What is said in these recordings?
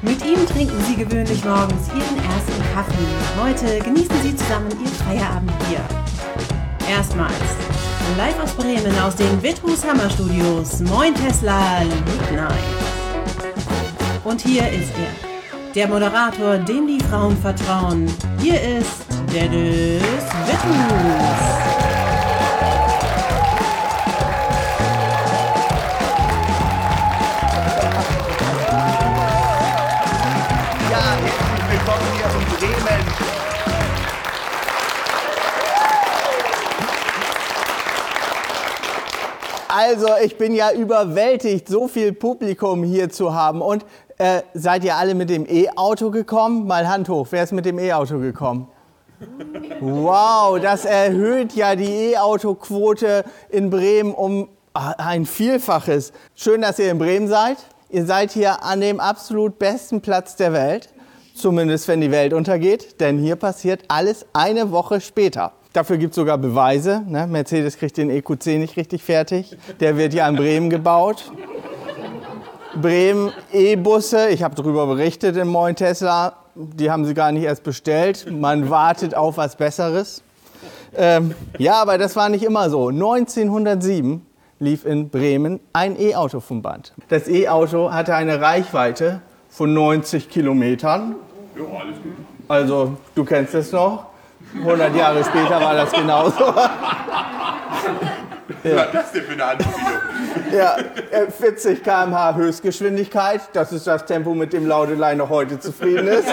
Mit ihm trinken Sie gewöhnlich morgens Ihren ersten Kaffee. Heute genießen Sie zusammen Ihr Feierabendbier. Erstmals, live aus Bremen aus den Withus Hammer Studios, Moin Tesla Late Night. Und hier ist er, der Moderator, dem die Frauen vertrauen. Hier ist Dennis Withus. Willkommen hier in Bremen. Also, ich bin ja überwältigt, so viel Publikum hier zu haben. Und seid ihr alle mit dem E-Auto gekommen? Mal Hand hoch, wer ist mit dem E-Auto gekommen? Wow, das erhöht ja die E-Auto-Quote in Bremen um ein Vielfaches. Schön, dass ihr in Bremen seid. Ihr seid hier an dem absolut besten Platz der Welt. Zumindest, wenn die Welt untergeht, denn hier passiert alles eine Woche später. Dafür gibt es sogar Beweise. Ne? Mercedes kriegt den EQC nicht richtig fertig. Der wird ja in Bremen gebaut. Bremen E-Busse, ich habe darüber berichtet im Moin Tesla, die haben sie gar nicht erst bestellt. Man wartet auf was Besseres. Ja, aber das war nicht immer so. 1907 lief in Bremen ein E-Auto vom Band. Das E-Auto hatte eine Reichweite von 90 Kilometern. Ja, alles gut. Also, du kennst es noch. 100 Jahre später war das genauso. Was war das denn für eine Anspielung? Ja, 40 km/h Höchstgeschwindigkeit. Das ist das Tempo, mit dem Laudelei noch heute zufrieden ist.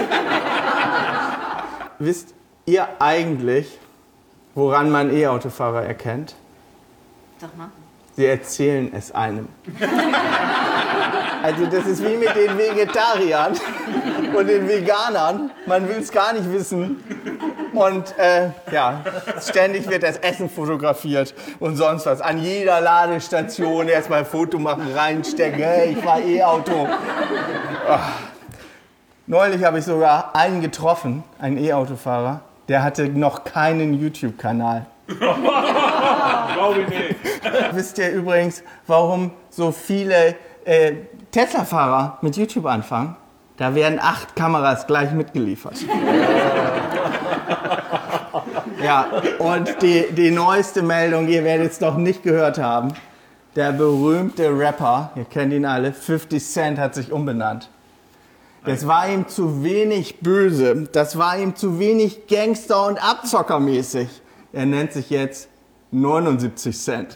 Wisst ihr eigentlich, woran man E-Autofahrer erkennt? Sag mal. Sie erzählen es einem. Also das ist wie mit den Vegetariern und den Veganern. Man will es gar nicht wissen. Und ja, ständig wird das Essen fotografiert und sonst was. An jeder Ladestation erstmal ein Foto machen, reinstecken. Hey, ich fahre E-Auto. Neulich habe ich sogar einen getroffen, einen E-Autofahrer. Der hatte noch keinen YouTube-Kanal. Glaube ich nicht. Wisst ihr übrigens, warum so viele Tesla-Fahrer mit YouTube anfangen? Da werden 8 Kameras gleich mitgeliefert. Ja, und die neueste Meldung, ihr werdet es noch nicht gehört haben. Der berühmte Rapper, ihr kennt ihn alle, 50 Cent hat sich umbenannt. Das war ihm zu wenig böse, das war ihm zu wenig Gangster- und Abzockermäßig. Er nennt sich jetzt 79 Cent.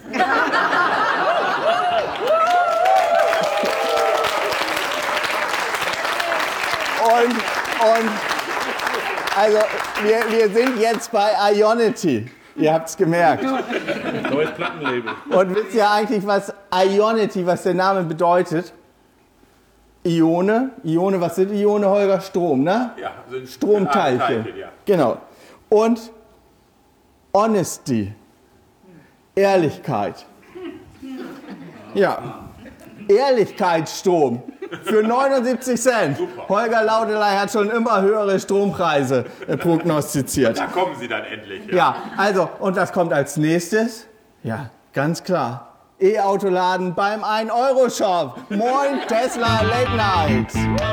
Und also wir sind jetzt bei Ionity. Ihr habt es gemerkt. Neues Plattenlabel. Und wisst ihr eigentlich, was Ionity, was der Name bedeutet? Ione. Ione, was sind Ione, Holger? Strom, ne? Ja, sind Stromteilchen. Ja. Genau. Und Honesty. Ehrlichkeit. Ja. Ehrlichkeitsstrom. Für 79 Cent. Super. Holger Laudelei hat schon immer höhere Strompreise prognostiziert. Da kommen sie dann endlich. Ja, also, und was kommt als nächstes? Ja, ganz klar. E-Autoladen beim 1-Euro-Shop. Moin Tesla Late Night.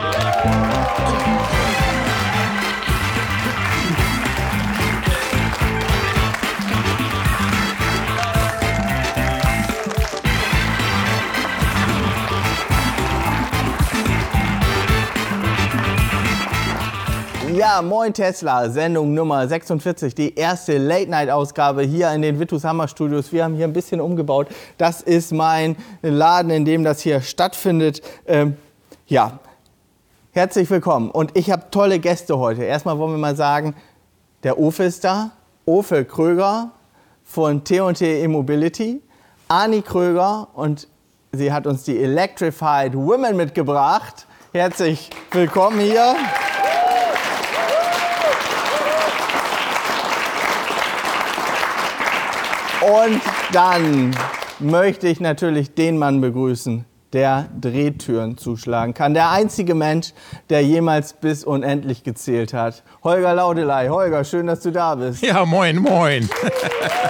Ja, Moin Tesla, Sendung Nummer 46, die erste Late-Night-Ausgabe hier in den Withus Hammer Studios. Wir haben hier ein bisschen umgebaut. Das ist mein Laden, in dem das hier stattfindet. Ja, herzlich willkommen. Und ich habe tolle Gäste heute. Erstmal wollen wir mal sagen, der Ofe ist da. Ofe Kröger von T&T E-Mobility. Ani Kröger und sie hat uns die Electrified Women mitgebracht. Herzlich willkommen hier. Und dann möchte ich natürlich den Mann begrüßen, der Drehtüren zuschlagen kann. Der einzige Mensch, der jemals bis unendlich gezählt hat. Holger Laudelei. Holger, schön, dass du da bist. Ja, moin, moin.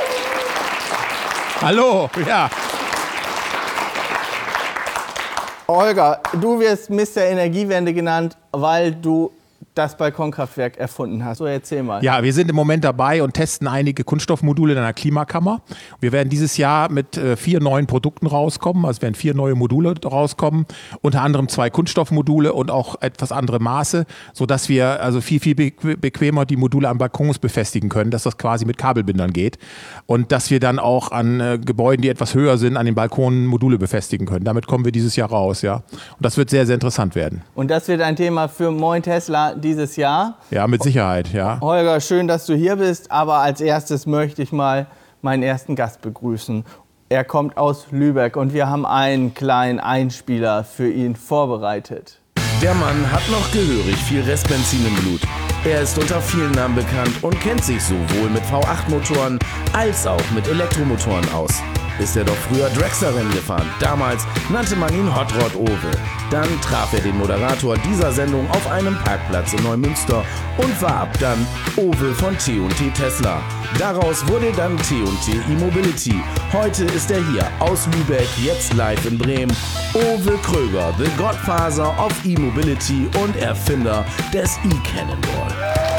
Hallo, ja. Holger, du wirst Mr. Energiewende genannt, weil du das Balkonkraftwerk erfunden hast. So, erzähl mal. Ja, wir sind im Moment dabei und testen einige Kunststoffmodule in einer Klimakammer. Wir werden dieses Jahr mit 4 neuen Produkten rauskommen. Also werden 4 neue Module rauskommen. Unter anderem 2 Kunststoffmodule und auch etwas andere Maße, sodass wir also viel bequemer die Module an Balkons befestigen können, dass das quasi mit Kabelbindern geht. Und dass wir dann auch an Gebäuden, die etwas höher sind, an den Balkonen Module befestigen können. Damit kommen wir dieses Jahr raus, ja. Und das wird sehr, sehr interessant werden. Und das wird ein Thema für Moin Tesla dieses Jahr. Ja, mit Sicherheit, ja. Holger, schön, dass du hier bist, aber als erstes möchte ich mal meinen ersten Gast begrüßen. Er kommt aus Lübeck und wir haben einen kleinen Einspieler für ihn vorbereitet. Der Mann hat noch gehörig viel Restbenzin im Blut. Er ist unter vielen Namen bekannt und kennt sich sowohl mit V8-Motoren als auch mit Elektromotoren aus. Ist er doch früher Dragster-Rennen gefahren. Damals nannte man ihn Hot Rod Owe. Dann traf er den Moderator dieser Sendung auf einem Parkplatz in Neumünster und war ab dann Owe von T&T Tesla. Daraus wurde dann T&T E-Mobility. Heute ist er hier aus Lübeck, jetzt live in Bremen. Owe Kröger, the Godfather of E-Mobility und Erfinder des E-Cannonball.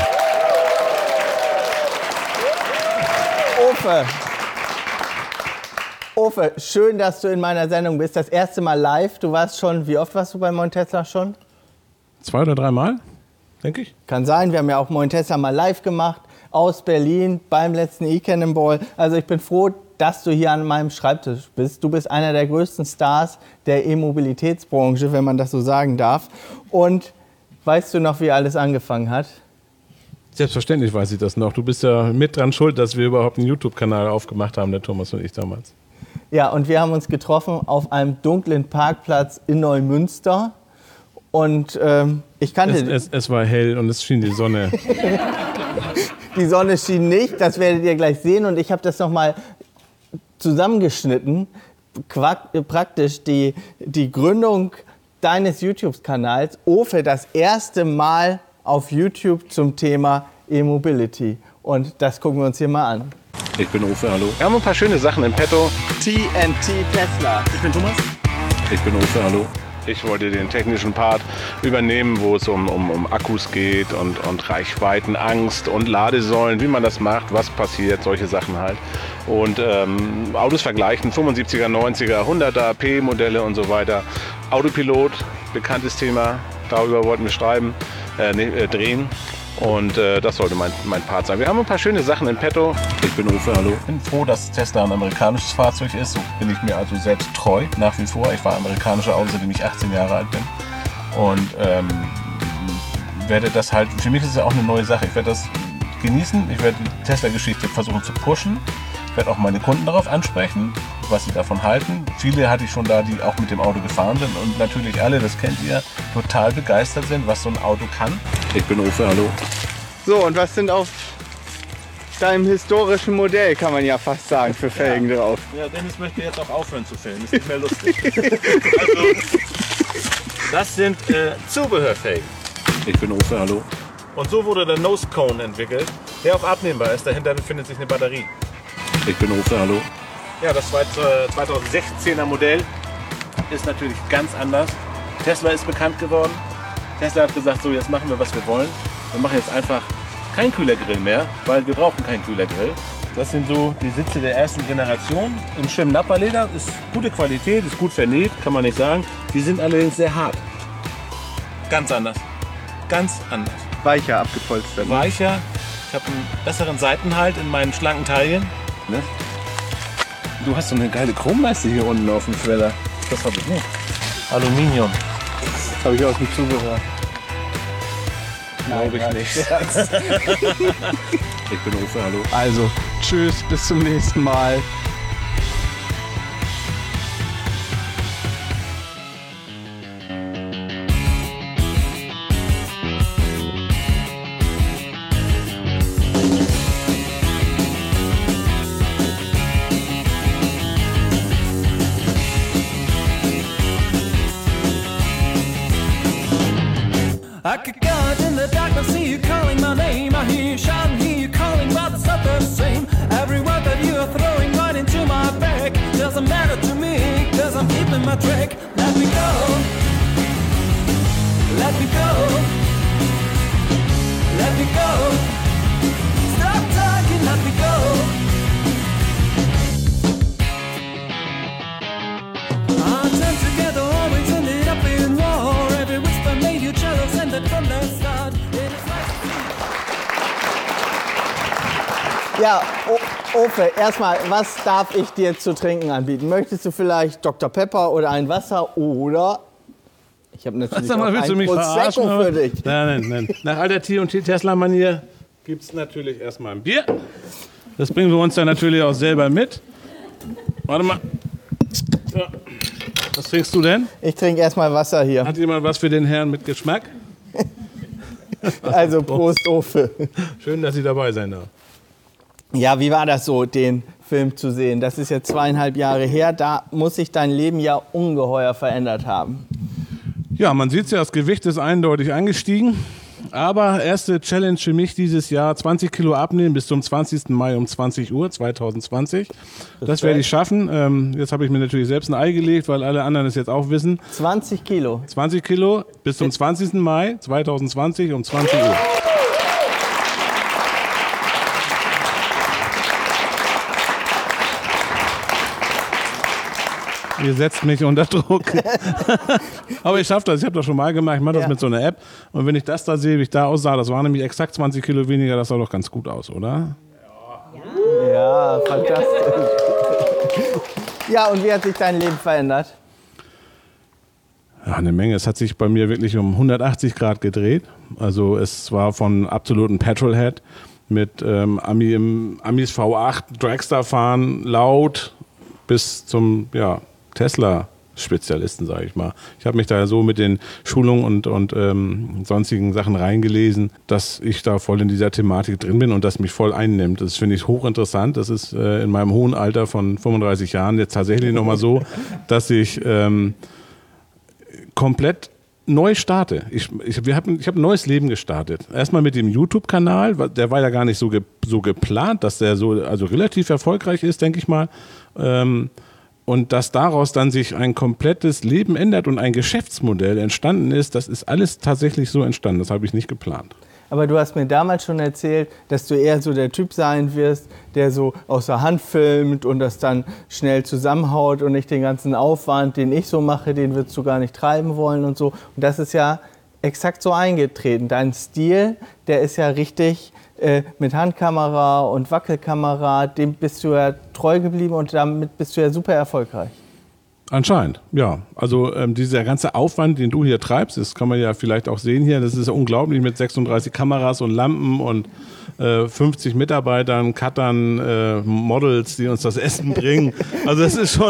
Owe, schön, dass du in meiner Sendung bist. Das erste Mal live. Du warst schon, wie oft warst du bei Moin Tesla schon? 2 oder 3 Mal, denke ich. Kann sein, wir haben ja auch Moin Tesla mal live gemacht, aus Berlin, beim letzten E-Cannonball. Also ich bin froh, dass du hier an meinem Schreibtisch bist. Du bist einer der größten Stars der E-Mobilitätsbranche, wenn man das so sagen darf. Und weißt du noch, wie alles angefangen hat? Selbstverständlich weiß ich das noch. Du bist ja mit dran schuld, dass wir überhaupt einen YouTube-Kanal aufgemacht haben, der Thomas und ich damals. Ja, und wir haben uns getroffen auf einem dunklen Parkplatz in Neumünster. Und ich kannte... Es war hell und es schien die Sonne. Die Sonne schien nicht, das werdet ihr gleich sehen. Und ich habe das nochmal zusammengeschnitten. Praktisch die Gründung deines YouTube-Kanals. Owe, das erste Mal auf YouTube zum Thema E-Mobility. Und das gucken wir uns hier mal an. Ich bin Owe, hallo. Wir haben ein paar schöne Sachen im Petto. T&T Tesla. Ich bin Thomas. Ich bin Owe, hallo. Ich wollte den technischen Part übernehmen, wo es um Akkus geht und Reichweitenangst und Ladesäulen, wie man das macht, was passiert, solche Sachen halt. Und Autos vergleichen, 75er, 90er, 100er, P-Modelle und so weiter. Autopilot, bekanntes Thema, darüber wollten wir drehen. Und das sollte mein Part sein. Wir haben ein paar schöne Sachen in petto. Ich bin Uwe, hallo. Ich bin froh, dass Tesla ein amerikanisches Fahrzeug ist. So bin ich mir also selbst treu, nach wie vor. Ich fahre amerikanische Autos, seitdem ich 18 Jahre alt bin. Und werde das halt, für mich ist es ja auch eine neue Sache. Ich werde das genießen. Ich werde die Tesla-Geschichte versuchen zu pushen. Ich werde auch meine Kunden darauf ansprechen, was sie davon halten. Viele hatte ich schon da, die auch mit dem Auto gefahren sind und natürlich alle, das kennt ihr, total begeistert sind, was so ein Auto kann. Ich bin Uwe, hallo. So, und was sind auf deinem historischen Modell, kann man ja fast sagen, für Felgen drauf? Ja, Dennis möchte jetzt auch aufhören zu filmen, ist nicht mehr lustig. Also, das sind Zubehörfelgen. Ich bin Uwe, hallo. Und so wurde der Nose Cone entwickelt, der auch abnehmbar ist. Dahinter befindet sich eine Batterie. Ich bin Uwe, hallo. Ja, das 2016er Modell ist natürlich ganz anders. Tesla ist bekannt geworden. Tesla hat gesagt, so jetzt machen wir, was wir wollen. Wir machen jetzt einfach kein Kühlergrill mehr, weil wir brauchen keinen Kühlergrill. Das sind so die Sitze der ersten Generation im schönen Nappa-Leder. Ist gute Qualität, ist gut vernäht, kann man nicht sagen. Die sind allerdings sehr hart. Ganz anders. Ganz anders. Weicher abgepolstert. Weicher. Ich habe einen besseren Seitenhalt in meinen schlanken Taillen. Ne? Du hast so eine geile Chromleiste hier unten auf dem Schweller. Das habe ich nicht. Aluminium. Das habe ich aus dem Zubehör. Glaube ich nicht. Ich bin Uwe, hallo. Also, tschüss, bis zum nächsten Mal. I could go out in the darkness, see you calling my name. I hear you shouting, hear you calling, but it's not the same. Every word that you are throwing right into my back doesn't matter to me, cause I'm keeping my track. Let me go. Ja, Ofe, erstmal, was darf ich dir zu trinken anbieten? Möchtest du vielleicht Dr. Pepper oder ein Wasser oder... Ich habe natürlich Sag mal, auch willst du ein mich verarschen? Prosecco für dich. Nein. Nach alter T&T Tesla-Manier gibt es natürlich erstmal ein Bier. Das bringen wir uns dann natürlich auch selber mit. Warte mal. Ja. Was trinkst du denn? Ich trinke erstmal Wasser hier. Hat jemand was für den Herrn mit Geschmack? Also Prost, Ofe. Schön, dass Sie dabei sein darf. Ja, wie war das so, den Film zu sehen? Das ist jetzt 2,5 Jahre her. Da muss sich dein Leben ja ungeheuer verändert haben. Ja, man sieht es ja, das Gewicht ist eindeutig angestiegen. Aber erste Challenge für mich dieses Jahr, 20 Kilo abnehmen bis zum 20. Mai um 20 Uhr 2020. Das werde ich schaffen. Jetzt habe ich mir natürlich selbst ein Ei gelegt, weil alle anderen es jetzt auch wissen. 20 Kilo? 20 Kilo bis zum 20. Mai 2020 um 20 Uhr. Ihr setzt mich unter Druck. Aber ich schaffe das, ich habe das schon mal gemacht, ich mache das mit so einer App. Und wenn ich das da sehe, wie ich da aussah, das waren nämlich exakt 20 Kilo weniger, das sah doch ganz gut aus, oder? Ja, fantastisch. Ja, und wie hat sich dein Leben verändert? Ja, eine Menge. Es hat sich bei mir wirklich um 180 Grad gedreht. Also es war von absoluten Petrolhead mit Amis V8, Dragster fahren, laut, bis zum Tesla-Spezialisten, sage ich mal. Ich habe mich da so mit den Schulungen und sonstigen Sachen reingelesen, dass ich da voll in dieser Thematik drin bin und das mich voll einnimmt. Das finde ich hochinteressant. Das ist in meinem hohen Alter von 35 Jahren jetzt tatsächlich nochmal so, dass ich komplett neu starte. Ich habe ein neues Leben gestartet. Erstmal mit dem YouTube-Kanal, der war ja gar nicht so geplant, dass der so relativ erfolgreich ist, denke ich mal. Und dass daraus dann sich ein komplettes Leben ändert und ein Geschäftsmodell entstanden ist, das ist alles tatsächlich so entstanden. Das habe ich nicht geplant. Aber du hast mir damals schon erzählt, dass du eher so der Typ sein wirst, der so aus der Hand filmt und das dann schnell zusammenhaut und nicht den ganzen Aufwand, den ich so mache, den würdest du gar nicht treiben wollen und so. Und das ist ja exakt so eingetreten. Dein Stil, der ist ja richtig mit Handkamera und Wackelkamera, dem bist du ja treu geblieben und damit bist du ja super erfolgreich. Anscheinend, ja. Also dieser ganze Aufwand, den du hier treibst, das kann man ja vielleicht auch sehen hier, das ist ja unglaublich mit 36 Kameras und Lampen und 50 Mitarbeitern, Cuttern, Models, die uns das Essen bringen. Also das ist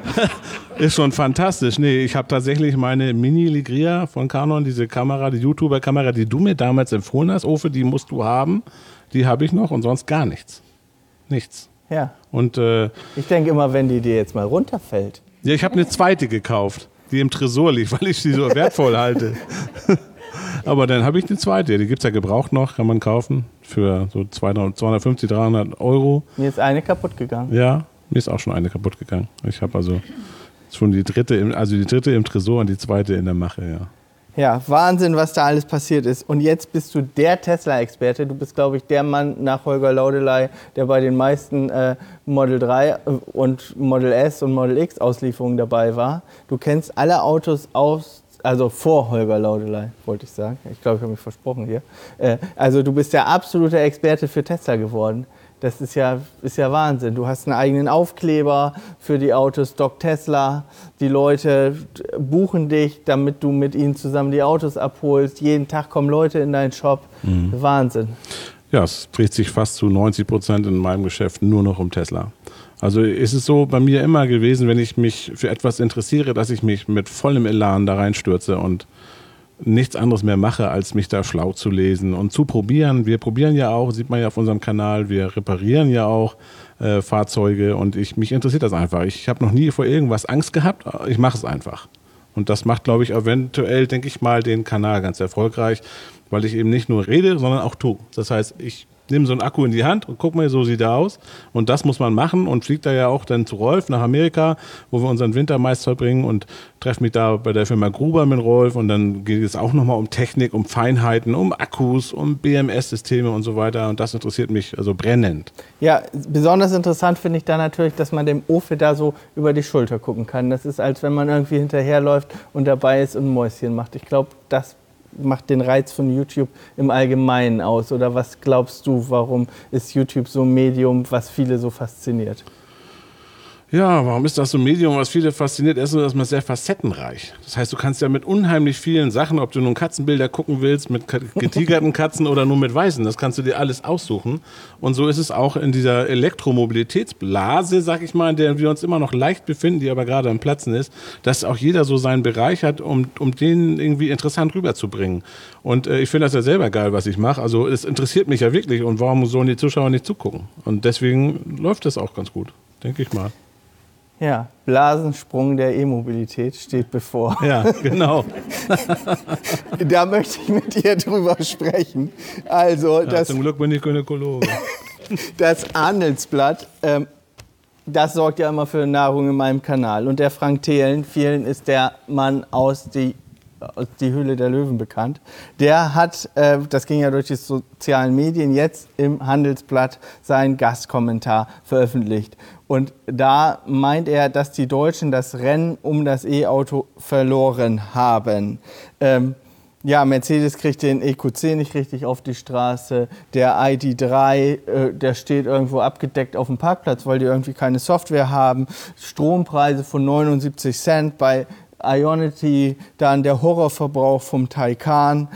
schon fantastisch. Nee, ich habe tatsächlich meine Mini Ligria von Canon, diese Kamera, die YouTuber-Kamera, die du mir damals empfohlen hast, Ofe, die musst du haben. Die habe ich noch und sonst gar nichts. Nichts. Ja. Und ich denke immer, wenn die dir jetzt mal runterfällt. Ja, ich habe eine zweite gekauft, die im Tresor liegt, weil ich sie so wertvoll halte. Aber dann habe ich eine zweite, die gibt es ja gebraucht noch, kann man kaufen für so 250, 300 Euro. Mir ist eine kaputt gegangen. Ja, mir ist auch schon eine kaputt gegangen. Ich habe also schon die dritte im Tresor und die zweite in der Mache, ja. Ja, Wahnsinn, was da alles passiert ist. Und jetzt bist du der Tesla-Experte. Du bist, glaube ich, der Mann nach Holger Laudeley, der bei den meisten Model 3 und Model S und Model X Auslieferungen dabei war. Du kennst alle Autos also vor Holger Laudeley, wollte ich sagen. Ich glaube, ich habe mich versprochen hier. Also du bist der absolute Experte für Tesla geworden. Das ist ja Wahnsinn. Du hast einen eigenen Aufkleber für die Autos, Doc Tesla. Die Leute buchen dich, damit du mit ihnen zusammen die Autos abholst. Jeden Tag kommen Leute in deinen Shop. Wahnsinn. Ja, es dreht sich fast zu 90% in meinem Geschäft nur noch um Tesla. Also ist es so bei mir immer gewesen, wenn ich mich für etwas interessiere, dass ich mich mit vollem Elan da reinstürze und nichts anderes mehr mache, als mich da schlau zu lesen und zu probieren. Wir probieren ja auch, sieht man ja auf unserem Kanal, wir reparieren ja auch Fahrzeuge und mich interessiert das einfach. Ich habe noch nie vor irgendwas Angst gehabt, ich mache es einfach. Und das macht, glaube ich, eventuell, denke ich mal, den Kanal ganz erfolgreich, weil ich eben nicht nur rede, sondern auch tue. Das heißt, ich nehme so einen Akku in die Hand und guck mal, so sieht er aus. Und das muss man machen und fliegt da ja auch dann zu Rolf nach Amerika, wo wir unseren Winter meist verbringen und treffe mich da bei der Firma Gruber mit Rolf und dann geht es auch nochmal um Technik, um Feinheiten, um Akkus, um BMS-Systeme und so weiter und das interessiert mich also brennend. Ja, besonders interessant finde ich da natürlich, dass man dem Ofe da so über die Schulter gucken kann. Das ist, als wenn man irgendwie hinterherläuft und dabei ist und ein Mäuschen macht. Ich glaube, das macht den Reiz von YouTube im Allgemeinen aus? Oder was glaubst du, warum ist YouTube so ein Medium, was viele so fasziniert? Ja, warum ist das so ein Medium, was viele fasziniert? Erstmal ist man sehr facettenreich. Das heißt, du kannst ja mit unheimlich vielen Sachen, ob du nun Katzenbilder gucken willst, mit getigerten Katzen oder nur mit weißen, das kannst du dir alles aussuchen. Und so ist es auch in dieser Elektromobilitätsblase, sag ich mal, in der wir uns immer noch leicht befinden, die aber gerade am Platzen ist, dass auch jeder so seinen Bereich hat, um den irgendwie interessant rüberzubringen. Und ich finde das ja selber geil, was ich mache. Also es interessiert mich ja wirklich. Und warum sollen die Zuschauer nicht zugucken? Und deswegen läuft das auch ganz gut, denke ich mal. Ja, Blasensprung der E-Mobilität steht bevor. Ja, genau. Da möchte ich mit dir drüber sprechen. Also, Ja, zum Glück bin ich Gynäkologe. das Handelsblatt, das sorgt ja immer für Nahrung in meinem Kanal. Und der Frank Thelen, vielen ist der Mann aus die Höhle der Löwen bekannt. Der hat, das ging ja durch die sozialen Medien, jetzt im Handelsblatt seinen Gastkommentar veröffentlicht. Und da meint er, dass die Deutschen das Rennen um das E-Auto verloren haben. Ja, Mercedes kriegt den EQC nicht richtig auf die Straße. Der ID.3, der steht irgendwo abgedeckt auf dem Parkplatz, weil die irgendwie keine Software haben. Strompreise von 79 Cent bei Ionity, dann der Horrorverbrauch vom Taycan.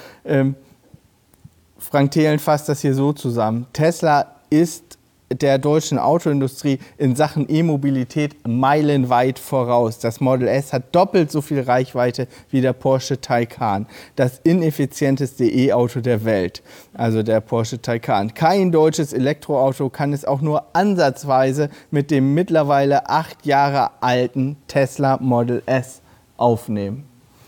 Frank Thelen fasst das hier so zusammen. Tesla ist der deutschen Autoindustrie in Sachen E-Mobilität meilenweit voraus. Das Model S hat doppelt so viel Reichweite wie der Porsche Taycan. Das ineffizienteste E-Auto der Welt, also der Porsche Taycan. Kein deutsches Elektroauto kann es auch nur ansatzweise mit dem mittlerweile 8 Jahre alten Tesla Model S aufnehmen.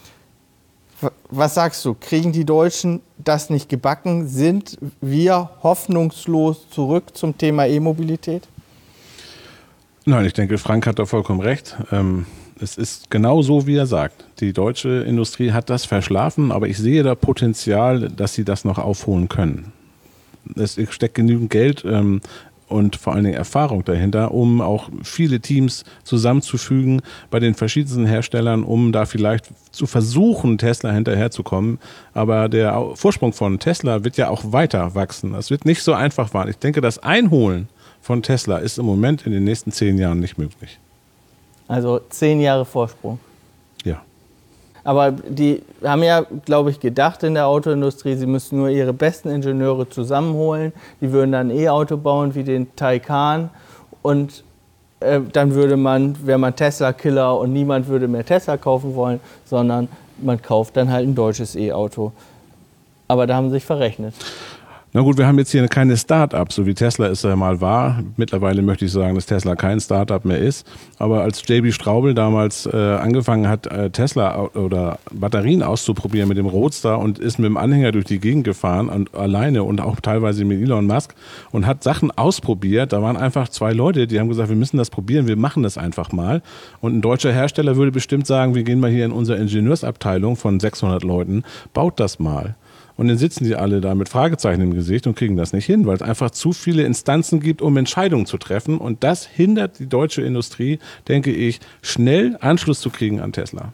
Was sagst du? Kriegen die Deutschen das nicht gebacken? Sind wir hoffnungslos zurück zum Thema E-Mobilität? Nein, ich denke, Frank hat da vollkommen recht. Es ist genau so, wie er sagt. Die deutsche Industrie hat das verschlafen, aber ich sehe da Potenzial, dass sie das noch aufholen können. Es steckt genügend Geld und vor allen Dingen Erfahrung dahinter, um auch viele Teams zusammenzufügen bei den verschiedensten Herstellern, um da vielleicht zu versuchen, Tesla hinterherzukommen. Aber der Vorsprung von Tesla wird ja auch weiter wachsen. Das wird nicht so einfach sein. Ich denke, das Einholen von Tesla ist im Moment in den nächsten 10 Jahren nicht möglich. Also 10 Jahre Vorsprung. Ja. Aber die haben ja, glaube ich, gedacht in der Autoindustrie, sie müssen nur ihre besten Ingenieure zusammenholen. Die würden dann ein E-Auto bauen wie den Taycan. Und dann wäre man Tesla-Killer und niemand würde mehr Tesla kaufen wollen, sondern man kauft dann halt ein deutsches E-Auto. Aber da haben sie sich verrechnet. Na gut, wir haben jetzt hier keine Start-ups, so wie Tesla es ja mal war. Mittlerweile möchte ich sagen, dass Tesla kein Start-up mehr ist. Aber als JB Straubel damals angefangen hat, Tesla oder Batterien auszuprobieren mit dem Roadster und ist mit dem Anhänger durch die Gegend gefahren und alleine und auch teilweise mit Elon Musk und hat Sachen ausprobiert. Da waren einfach 2 Leute, die haben gesagt, wir müssen das probieren, wir machen das einfach mal. Und ein deutscher Hersteller würde bestimmt sagen, wir gehen mal hier in unsere Ingenieursabteilung von 600 Leuten, baut das mal. Und dann sitzen die alle da mit Fragezeichen im Gesicht und kriegen das nicht hin, weil es einfach zu viele Instanzen gibt, um Entscheidungen zu treffen. Und das hindert die deutsche Industrie, denke ich, schnell Anschluss zu kriegen an Tesla.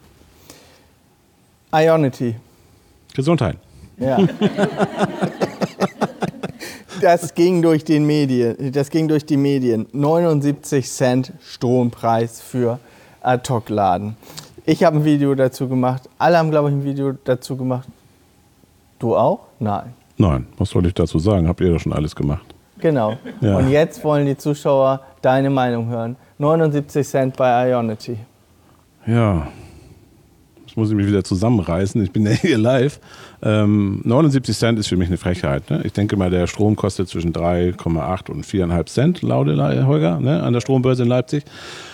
Ionity. Gesundheit. Ja. Das ging durch die Medien. 79 Cent Strompreis für Ad-Hoc-Laden. Ich habe ein Video dazu gemacht. Alle haben, glaube ich, ein Video dazu gemacht. Du auch? Nein. Nein, was soll ich dazu sagen? Habt ihr doch schon alles gemacht. Genau. Ja. Und jetzt wollen die Zuschauer deine Meinung hören. 79 Cent bei Ionity. Ja, jetzt muss ich mich wieder zusammenreißen. Ich bin ja hier live. 79 Cent ist für mich eine Frechheit. Ne? Ich denke mal, der Strom kostet zwischen 3,8 und 4,5 Cent, laut Holger, ne? An der Strombörse in Leipzig.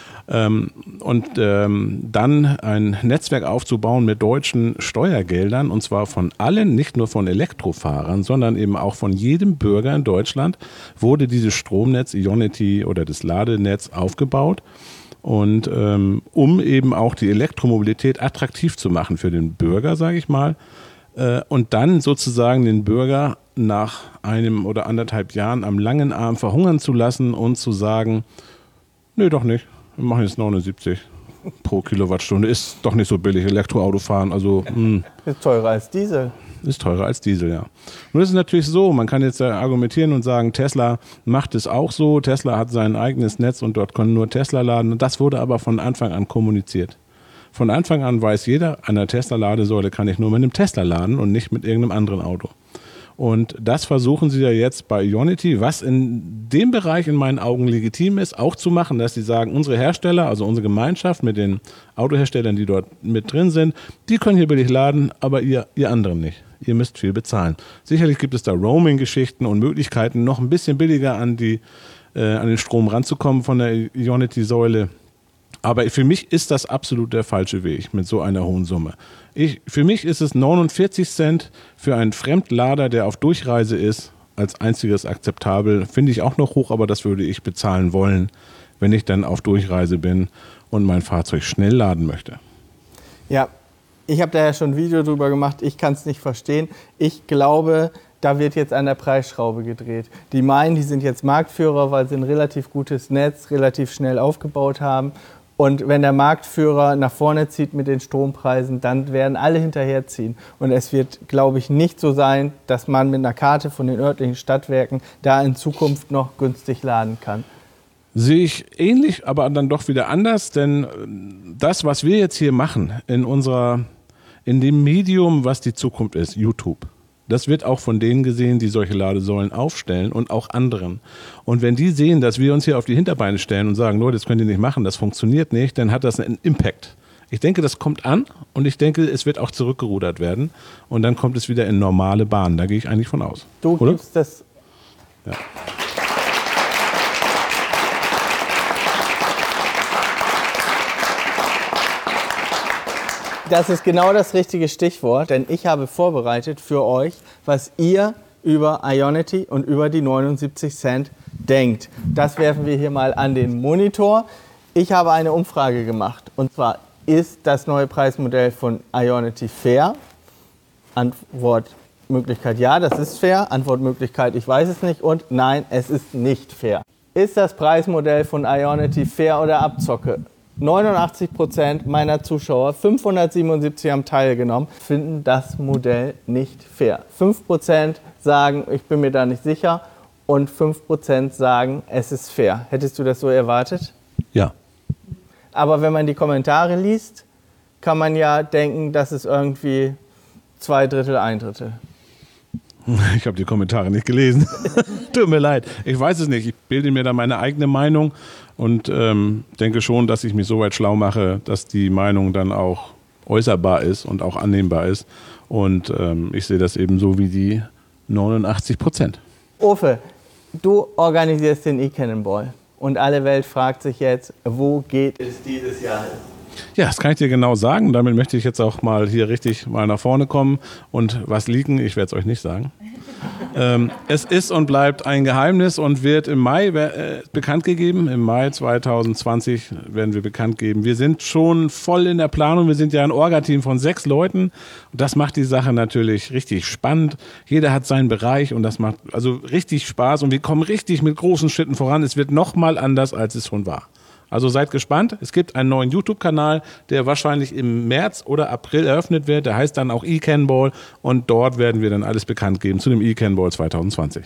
Dann ein Netzwerk aufzubauen mit deutschen Steuergeldern, und zwar von allen, nicht nur von Elektrofahrern, sondern eben auch von jedem Bürger in Deutschland, wurde dieses Stromnetz Ionity oder das Ladenetz aufgebaut. Und um eben auch die Elektromobilität attraktiv zu machen für den Bürger, sage ich mal, und dann sozusagen den Bürger nach 1 oder 1,5 Jahren am langen Arm verhungern zu lassen und zu sagen, nö, doch nicht. Wir machen jetzt 79. pro Kilowattstunde. Ist doch nicht so billig, Elektroauto fahren. Also, Ist teurer als Diesel. ist teurer als Diesel, ja. Nun ist es natürlich so, man kann jetzt argumentieren und sagen, Tesla macht es auch so. Tesla hat sein eigenes Netz und dort können nur Tesla laden. Und das wurde aber von Anfang an kommuniziert. Von Anfang an weiß jeder, an der Tesla-Ladesäule kann ich nur mit einem Tesla laden und nicht mit irgendeinem anderen Auto. Und das versuchen sie ja jetzt bei Ionity, was in dem Bereich in meinen Augen legitim ist, auch zu machen, dass sie sagen, unsere Hersteller, also unsere Gemeinschaft mit den Autoherstellern, die dort mit drin sind, die können hier billig laden, aber ihr anderen nicht. Ihr müsst viel bezahlen. Sicherlich gibt es da Roaming-Geschichten und Möglichkeiten, noch ein bisschen billiger an den Strom ranzukommen von der Ionity-Säule. Aber für mich ist das absolut der falsche Weg mit so einer hohen Summe. Für mich ist es 49 Cent für einen Fremdlader, der auf Durchreise ist, als einziges akzeptabel. Finde ich auch noch hoch, aber das würde ich bezahlen wollen, wenn ich dann auf Durchreise bin und mein Fahrzeug schnell laden möchte. Ja, ich habe da ja schon ein Video drüber gemacht. Ich kann es nicht verstehen. Ich glaube, da wird jetzt an der Preisschraube gedreht. Die meinen, die sind jetzt Marktführer, weil sie ein relativ gutes Netz relativ schnell aufgebaut haben. Und wenn der Marktführer nach vorne zieht mit den Strompreisen, dann werden alle hinterherziehen. Und es wird, glaube ich, nicht so sein, dass man mit einer Karte von den örtlichen Stadtwerken da in Zukunft noch günstig laden kann. Sehe ich ähnlich, aber dann doch wieder anders, denn das, was wir jetzt hier machen in dem Medium, was die Zukunft ist, YouTube, das wird auch von denen gesehen, die solche Ladesäulen aufstellen und auch anderen. Und wenn die sehen, dass wir uns hier auf die Hinterbeine stellen und sagen, Leute, das könnt ihr nicht machen, das funktioniert nicht, dann hat das einen Impact. Ich denke, das kommt an und ich denke, es wird auch zurückgerudert werden und dann kommt es wieder in normale Bahnen. Da gehe ich eigentlich von aus. Du gibst das. Ja. Das ist genau das richtige Stichwort, denn ich habe vorbereitet für euch, was ihr über Ionity und über die 79 Cent denkt. Das werfen wir hier mal an den Monitor. Ich habe eine Umfrage gemacht und zwar, ist das neue Preismodell von Ionity fair? Antwortmöglichkeit ja, das ist fair. Antwortmöglichkeit ich weiß es nicht und nein, es ist nicht fair. Ist das Preismodell von Ionity fair oder Abzocke? 89% meiner Zuschauer, 577 haben teilgenommen, finden das Modell nicht fair. 5% sagen, ich bin mir da nicht sicher und 5% sagen, es ist fair. Hättest du das so erwartet? Ja. Aber wenn man die Kommentare liest, kann man ja denken, das ist irgendwie 2/3, 1/3. Ich habe die Kommentare nicht gelesen. Tut mir leid. Ich weiß es nicht. Ich bilde mir da meine eigene Meinung und denke schon, dass ich mich so weit schlau mache, dass die Meinung dann auch äußerbar ist und auch annehmbar ist. Und ich sehe das eben so wie die 89%. Ofe, du organisierst den E-Cannonball und alle Welt fragt sich jetzt, wo geht es dieses Jahr hin? Ja, das kann ich dir genau sagen. Damit möchte ich jetzt auch mal hier richtig mal nach vorne kommen und was liegen. Ich werde es euch nicht sagen. Es ist und bleibt ein Geheimnis und wird im Mai bekannt gegeben. Im Mai 2020 werden wir bekannt geben. Wir sind schon voll in der Planung. Wir sind ja ein Orga-Team von 6 Leuten. Und das macht die Sache natürlich richtig spannend. Jeder hat seinen Bereich und das macht also richtig Spaß. Und wir kommen richtig mit großen Schritten voran. Es wird noch mal anders, als es schon war. Also seid gespannt. Es gibt einen neuen YouTube-Kanal, der wahrscheinlich im März oder April eröffnet wird. Der heißt dann auch E-Cannonball und dort werden wir dann alles bekannt geben zu dem E-Cannonball 2020.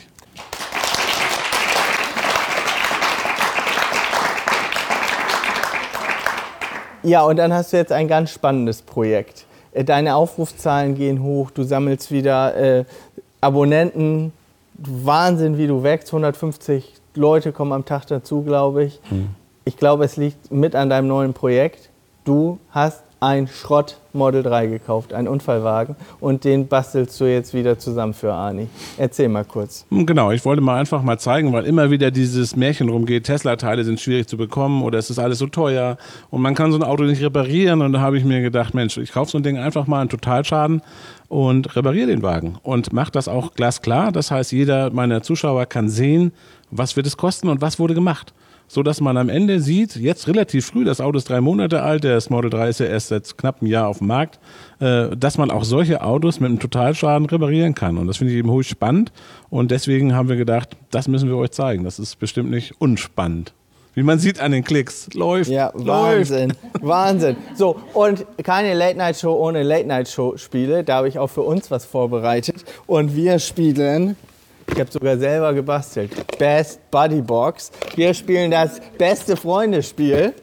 Ja, und dann hast du jetzt ein ganz spannendes Projekt. Deine Aufrufzahlen gehen hoch, du sammelst wieder Abonnenten. Wahnsinn, wie du wächst. 150 Leute kommen am Tag dazu, glaube ich. Ich glaube, es liegt mit an deinem neuen Projekt. Du hast ein Schrott Model 3 gekauft, einen Unfallwagen, und den bastelst du jetzt wieder zusammen für Arni. Erzähl mal kurz. Genau, ich wollte mal einfach mal zeigen, weil immer wieder dieses Märchen rumgeht, Tesla-Teile sind schwierig zu bekommen oder es ist alles so teuer und man kann so ein Auto nicht reparieren. Und da habe ich mir gedacht, Mensch, ich kaufe so ein Ding einfach mal einen Totalschaden und repariere den Wagen und mache das auch glasklar. Das heißt, jeder meiner Zuschauer kann sehen, was wird es kosten und was wurde gemacht. So dass man am Ende sieht, jetzt relativ früh, das Auto ist 3 Monate alt, das Model 3 ist ja erst seit knapp einem Jahr auf dem Markt, dass man auch solche Autos mit einem Totalschaden reparieren kann. Und das finde ich eben hoch spannend. Und deswegen haben wir gedacht, das müssen wir euch zeigen. Das ist bestimmt nicht unspannend. Wie man sieht an den Klicks. Läuft. Ja, läuft. Wahnsinn. Wahnsinn. So, und keine Late-Night-Show ohne Late-Night-Show-Spiele. Da habe ich auch für uns was vorbereitet. Und wir spielen, ich habe sogar selber gebastelt, Best Buddy Box. Wir spielen das beste Freunde-Spiel.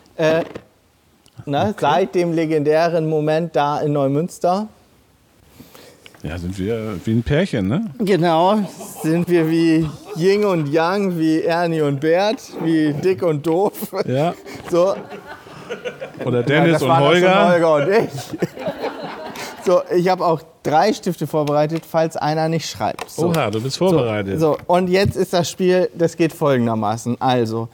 Seit dem legendären Moment da in Neumünster. Ja, sind wir wie ein Pärchen, ne? Genau, sind wir wie Yin und Yang, wie Ernie und Bert, wie Dick und Doof. Ja. So. Oder Dennis das und waren Holger. schon Holger und ich. So, ich habe auch 3 Stifte vorbereitet, falls einer nicht schreibt. So. Oha, du bist vorbereitet. So, und jetzt ist das Spiel, das geht folgendermaßen. Also,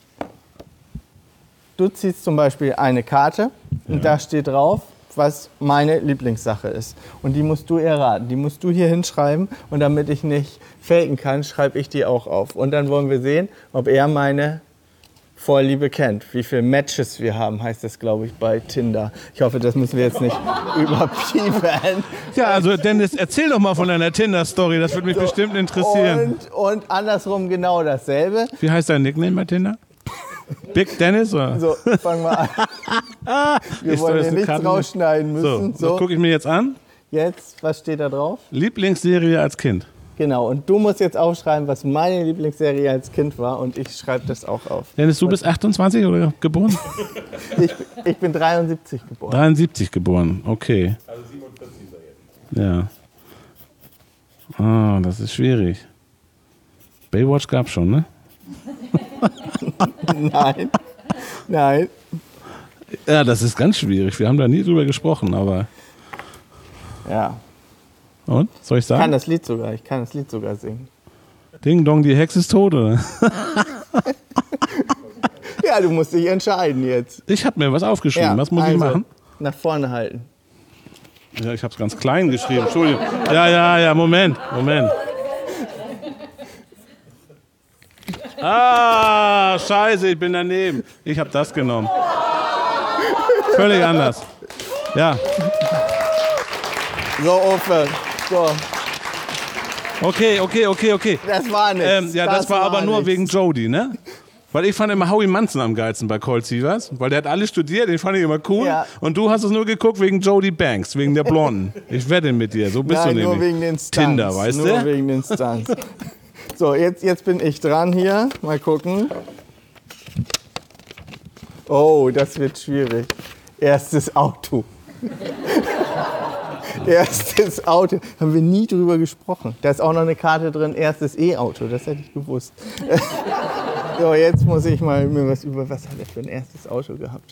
du ziehst zum Beispiel eine Karte und da steht drauf, was meine Lieblingssache ist. Und die musst du erraten. Die musst du hier hinschreiben. Und damit ich nicht faken kann, schreibe ich die auch auf. Und dann wollen wir sehen, ob er meine Vorliebe kennt. Wie viele Matches wir haben, heißt das, glaube ich, bei Tinder. Ich hoffe, das müssen wir jetzt nicht überpiepen. Ja, also Dennis, erzähl doch mal von deiner Tinder-Story. Das würde mich bestimmt interessieren. Und andersrum genau dasselbe. Wie heißt dein Nickname bei Tinder? Big Dennis? Oder? So, fangen wir an. Wir wollen hier nichts rausschneiden müssen. So, das gucke ich mir jetzt an. Jetzt, was steht da drauf? Lieblingsserie als Kind. Genau, und du musst jetzt aufschreiben, was meine Lieblingsserie als Kind war, und ich schreibe das auch auf. Dennis, du bist 28 oder geboren? Ich bin 73 geboren. 73 geboren, okay. Also 47 ist er jetzt. Ja. Ah, das ist schwierig. Baywatch gab's schon, ne? Nein, nein. Ja, das ist ganz schwierig. Wir haben da nie drüber gesprochen, aber... Ja. Und? Soll ich sagen? Ich kann das Lied sogar singen. Ding Dong, die Hexe ist tot, oder? Ja, du musst dich entscheiden jetzt. Ich habe mir was aufgeschrieben. Ja, Was muss ich machen? Nach vorne halten. Ja, ich habe es ganz klein geschrieben. Entschuldigung. Ja, Moment. Ah, scheiße, ich bin daneben. Ich habe das genommen. Völlig anders. Ja. So, Ofe. So. Okay. Das war nichts. Das war aber nur nix. wegen Jody, ne? Weil ich fand immer Howie Manson am geilsten bei Cold Seavers, weil der hat alles studiert, den fand ich immer cool. Ja. Und du hast es nur geguckt wegen Jody Banks, wegen der Blonden. Ich wette mit dir, so bist Nein, du nämlich. nur wegen den Stunts. Tinder, weißt nur du? wegen den Stunts. So, jetzt bin ich dran hier. Mal gucken. Oh, das wird schwierig. Erstes Auto. Erstes Auto. Haben wir nie drüber gesprochen. Da ist auch noch eine Karte drin, erstes E-Auto. Das hätte ich gewusst. So, jetzt muss ich mal mir was hat er für ein erstes Auto gehabt?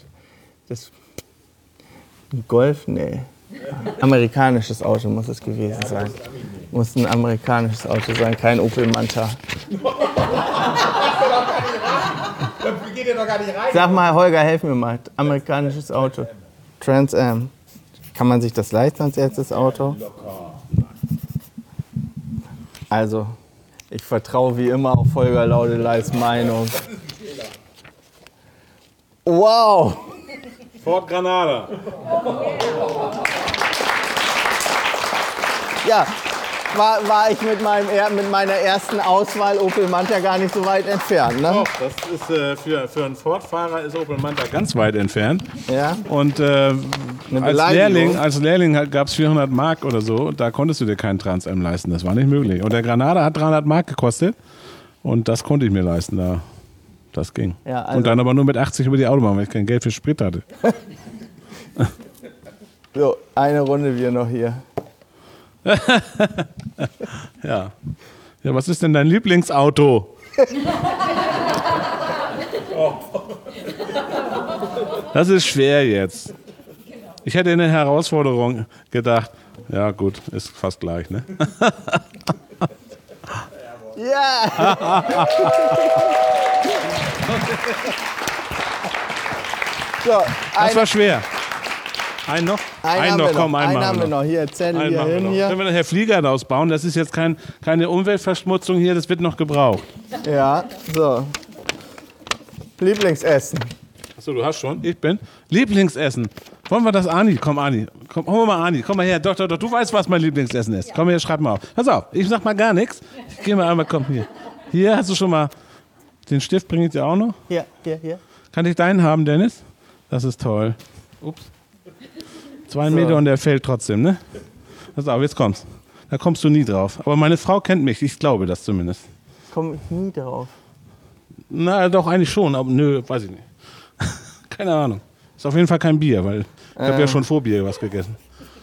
Ein Golf? Nee. Amerikanisches Auto muss es gewesen sein. Muss ein amerikanisches Auto sein, kein Opel Manta. Geht ihr doch gar nicht rein. Sag mal, Holger, helf mir mal. Amerikanisches Auto. Trans Am. Kann man sich das leisten als erstes Auto? Also, ich vertraue wie immer auf Holger Laudeleis Meinung. Wow! Ford Granada. Ja, war ich mit meiner ersten Auswahl Opel Manta gar nicht so weit entfernt, ne? Doch, das ist für einen Ford-Fahrer ist Opel Manta ganz weit entfernt. Ja. Und als Lehrling gab es 400 Mark oder so, da konntest du dir keinen Trans Am leisten, das war nicht möglich. Und der Granada hat 300 Mark gekostet und das konnte ich mir leisten, das ging. Ja, also und dann aber nur mit 80 über die Autobahn, weil ich kein Geld für Sprit hatte. So, eine Runde wir noch hier. Ja, was ist denn dein Lieblingsauto? Das ist schwer jetzt. Ich hätte eine Herausforderung gedacht. Ja gut, ist fast gleich, ne? Ja! So, Das war schwer. Einen noch? einen haben wir noch. Hier, Zettel hier hin. Hier. Können wir nachher Flieger ausbauen? Das ist jetzt keine Umweltverschmutzung hier, das wird noch gebraucht. Ja, so. Lieblingsessen. Achso, du hast schon? Ich bin. Lieblingsessen. Wollen wir das, Ani? Komm, Ani. Komm, hol mal Ani. Komm mal her. Doch. Du weißt, was mein Lieblingsessen ist. Komm her, schreib mal auf. Pass auf, ich sag mal gar nichts. Ich geh mal einmal, komm hier. Hier hast du schon mal Den Stift bringe ich dir auch noch. Hier. Kann ich deinen haben, Dennis? Das ist toll. Ups. 2 Meter und der fällt trotzdem, ne? Pass auf, jetzt kommst. Da kommst du nie drauf. Aber meine Frau kennt mich, ich glaube das zumindest. Komme ich nie drauf. Na, doch, eigentlich schon, aber nö, weiß ich nicht. Keine Ahnung. Ist auf jeden Fall kein Bier, weil ich habe ja schon vor Bier was gegessen.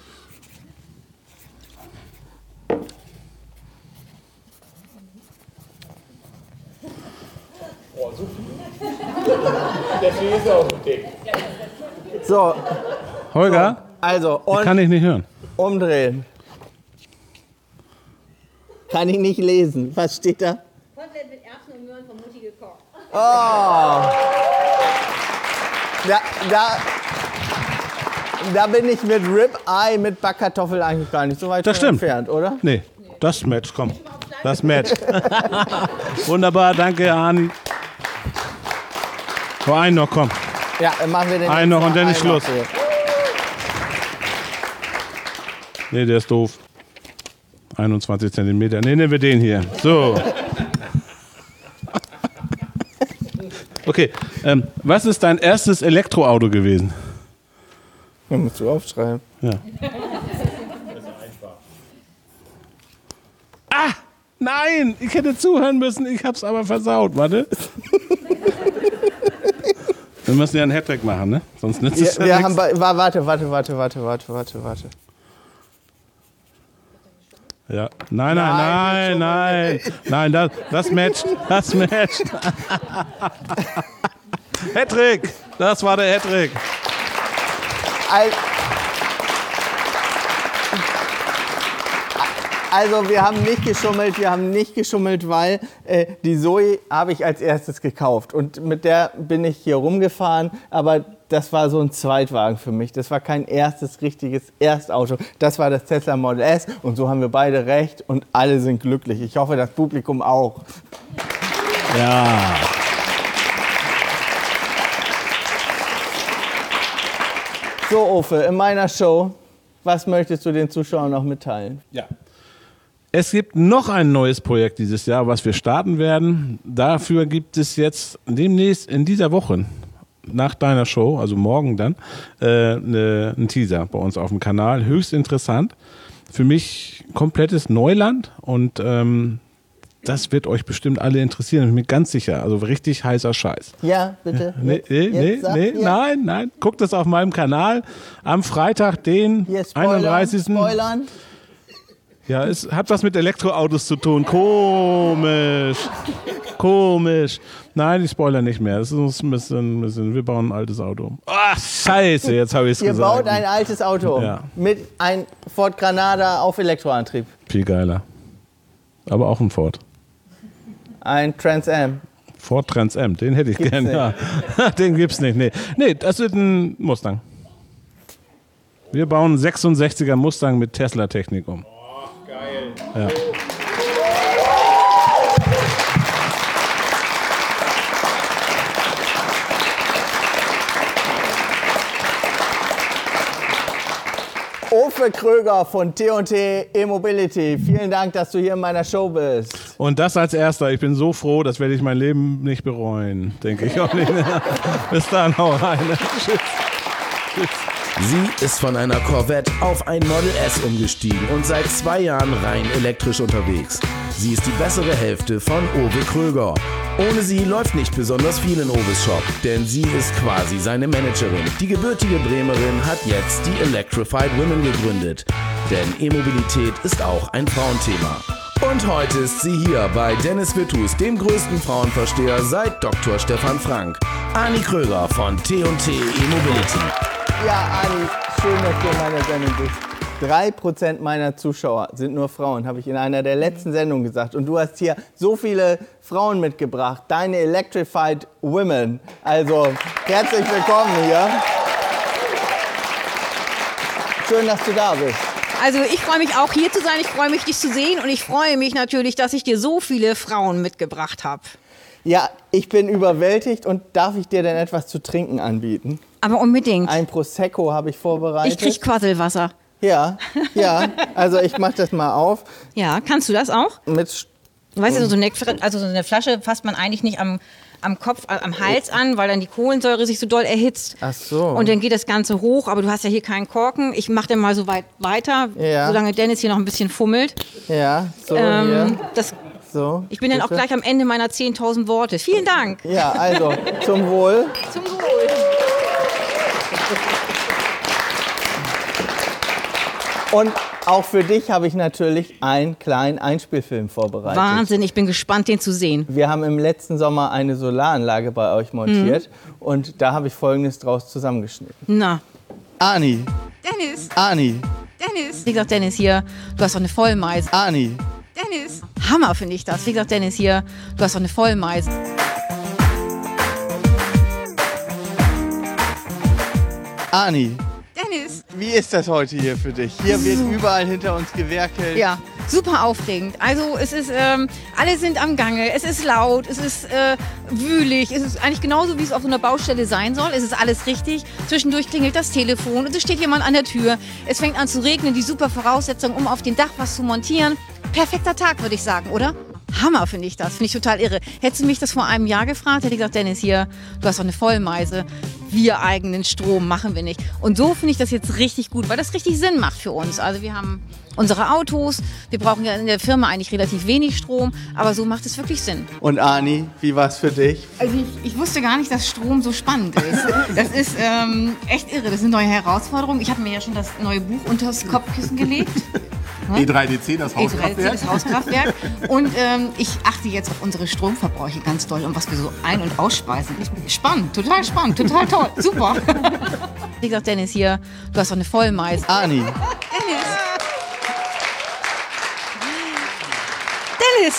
So, Holger, also, und kann ich nicht hören. umdrehen. Kann ich nicht lesen. Was steht da? Kotelett mit Erbsen und Möhren von Mutti gekocht. Da bin ich mit Rib-Eye mit Backkartoffel eigentlich gar nicht so weit Das stimmt. entfernt, oder? Nee, das Match, komm. Das Match. Wunderbar, danke, Arni. Vor einen noch, komm. Ja, dann machen wir den Einen noch und dann ist einen noch Schluss. hier. Nee, der ist doof. 21 Zentimeter. Nee, nehmen wir den hier. So. Okay, was ist dein erstes Elektroauto gewesen? Ja, musst du aufschreiben. Ja. Ah, nein, ich hätte zuhören müssen, ich hab's aber versaut, warte. Wir müssen ja einen Hattrick machen, ne? Sonst nützt es ja Wir nichts. haben warte. Ja. Nein, das matcht. Hattrick, das war der Hattrick. Also wir haben nicht geschummelt, weil die Zoe habe ich als erstes gekauft und mit der bin ich hier rumgefahren, aber das war so ein Zweitwagen für mich. Das war kein erstes richtiges Erstauto. Das war das Tesla Model S und so haben wir beide recht und alle sind glücklich. Ich hoffe, das Publikum auch. Ja. So, Ofe, in meiner Show, was möchtest du den Zuschauern noch mitteilen? Ja. Es gibt noch ein neues Projekt dieses Jahr, was wir starten werden. Dafür gibt es jetzt demnächst in dieser Woche, nach deiner Show, also morgen dann, einen Teaser bei uns auf dem Kanal. Höchst interessant. Für mich komplettes Neuland und das wird euch bestimmt alle interessieren, bin ich mir ganz sicher. Also richtig heißer Scheiß. Ja, bitte. Nein. Guckt es auf meinem Kanal am Freitag, den Hier, 31. Spoilern. Ja, es hat was mit Elektroautos zu tun. Komisch. Nein, ich spoilere nicht mehr. Es ist ein bisschen, wir bauen ein altes Auto. Ach, scheiße, jetzt habe ich es Ihr gesagt. baut ein altes Auto Ja. mit einem Ford Granada auf Elektroantrieb. Viel geiler. Aber auch ein Ford. Ein Trans Am. Ford Trans Am, den hätte ich Gibt's gern. Ja. Den gibt's nicht. Nee, das wird ein Mustang. Wir bauen einen 66er Mustang mit Tesla-Technik um. Ja. Ofe Kröger von T&T E-Mobility. Vielen Dank, dass du hier in meiner Show bist. Und das als erster. Ich bin so froh, das werde ich mein Leben nicht bereuen. Denke ich auch nicht. Bis dann, hau rein. Tschüss. Sie ist von einer Corvette auf ein Model S umgestiegen und seit 2 Jahren rein elektrisch unterwegs. Sie ist die bessere Hälfte von Owe Kröger. Ohne sie läuft nicht besonders viel in Oves Shop, denn sie ist quasi seine Managerin. Die gebürtige Bremerin hat jetzt die Electrified Women gegründet. Denn E-Mobilität ist auch ein Frauenthema. Und heute ist sie hier bei Dennis Virtus, dem größten Frauenversteher seit Dr. Stefan Frank. Ani Kröger von T&T E-Mobility. Ja, Ani, schön, dass du in meiner Sendung bist. 3% meiner Zuschauer sind nur Frauen, habe ich in einer der letzten Sendungen gesagt. Und du hast hier so viele Frauen mitgebracht, deine Electrified Women. Also, herzlich willkommen hier. Schön, dass du da bist. Also ich freue mich auch hier zu sein, ich freue mich, dich zu sehen und ich freue mich natürlich, dass ich dir so viele Frauen mitgebracht habe. Ja, ich bin überwältigt und darf ich dir denn etwas zu trinken anbieten? Aber unbedingt. Ein Prosecco habe ich vorbereitet. Ich krieg Quasselwasser. Ja, also ich mache das mal auf. Ja, kannst du das auch? Mit Weißt du, so eine Flasche fasst man eigentlich nicht am Kopf, am Hals an, weil dann die Kohlensäure sich so doll erhitzt. Ach so. Und dann geht das Ganze hoch, aber du hast ja hier keinen Korken. Ich mache dann mal so weit weiter, solange Dennis hier noch ein bisschen fummelt. Ja, so hier. So, ich bin dann auch gleich am Ende meiner 10.000 Worte. Vielen Dank. Ja, also zum Wohl. Zum Wohl. Und auch für dich habe ich natürlich einen kleinen Einspielfilm vorbereitet. Wahnsinn, ich bin gespannt, den zu sehen. Wir haben im letzten Sommer eine Solaranlage bei euch montiert und da habe ich Folgendes draus zusammengeschnitten. Na. Ani. Dennis. Ani. Dennis. Wie gesagt, Dennis hier, du hast doch eine Vollmeise. Ani. Dennis. Hammer finde ich das. Wie gesagt, Dennis hier, du hast doch eine Vollmeise. Ani. Dennis. Wie ist das heute hier für dich? Hier wird überall hinter uns gewerkelt. Ja, super aufregend. Also es ist, alle sind am Gange, es ist laut, es ist wühlig, es ist eigentlich genauso, wie es auf so einer Baustelle sein soll. Es ist alles richtig. Zwischendurch klingelt das Telefon und es steht jemand an der Tür. Es fängt an zu regnen, die super Voraussetzung, um auf dem Dach was zu montieren. Perfekter Tag, würde ich sagen, oder? Hammer finde ich das, finde ich total irre. Hättest du mich das vor einem Jahr gefragt, hätte ich gesagt, Dennis, hier, du hast doch eine Vollmeise. Wir eigenen Strom machen wir nicht. Und so finde ich das jetzt richtig gut, weil das richtig Sinn macht für uns. Also wir haben unsere Autos, wir brauchen ja in der Firma eigentlich relativ wenig Strom, aber so macht es wirklich Sinn. Und Ani, wie war es für dich? Also ich wusste gar nicht, dass Strom so spannend ist. Das ist echt irre, das ist eine neue Herausforderung. Ich habe mir ja schon das neue Buch unter das Kopfkissen gelegt. E3DC, das Hauskraftwerk. E3DC, das Hauskraftwerk. Und ich achte jetzt auf unsere Stromverbräuche ganz doll und was wir so ein- und ausspeisen. Spannend, total toll, super. Wie gesagt, Dennis hier, du hast doch eine Vollmeise. Ani. Dennis!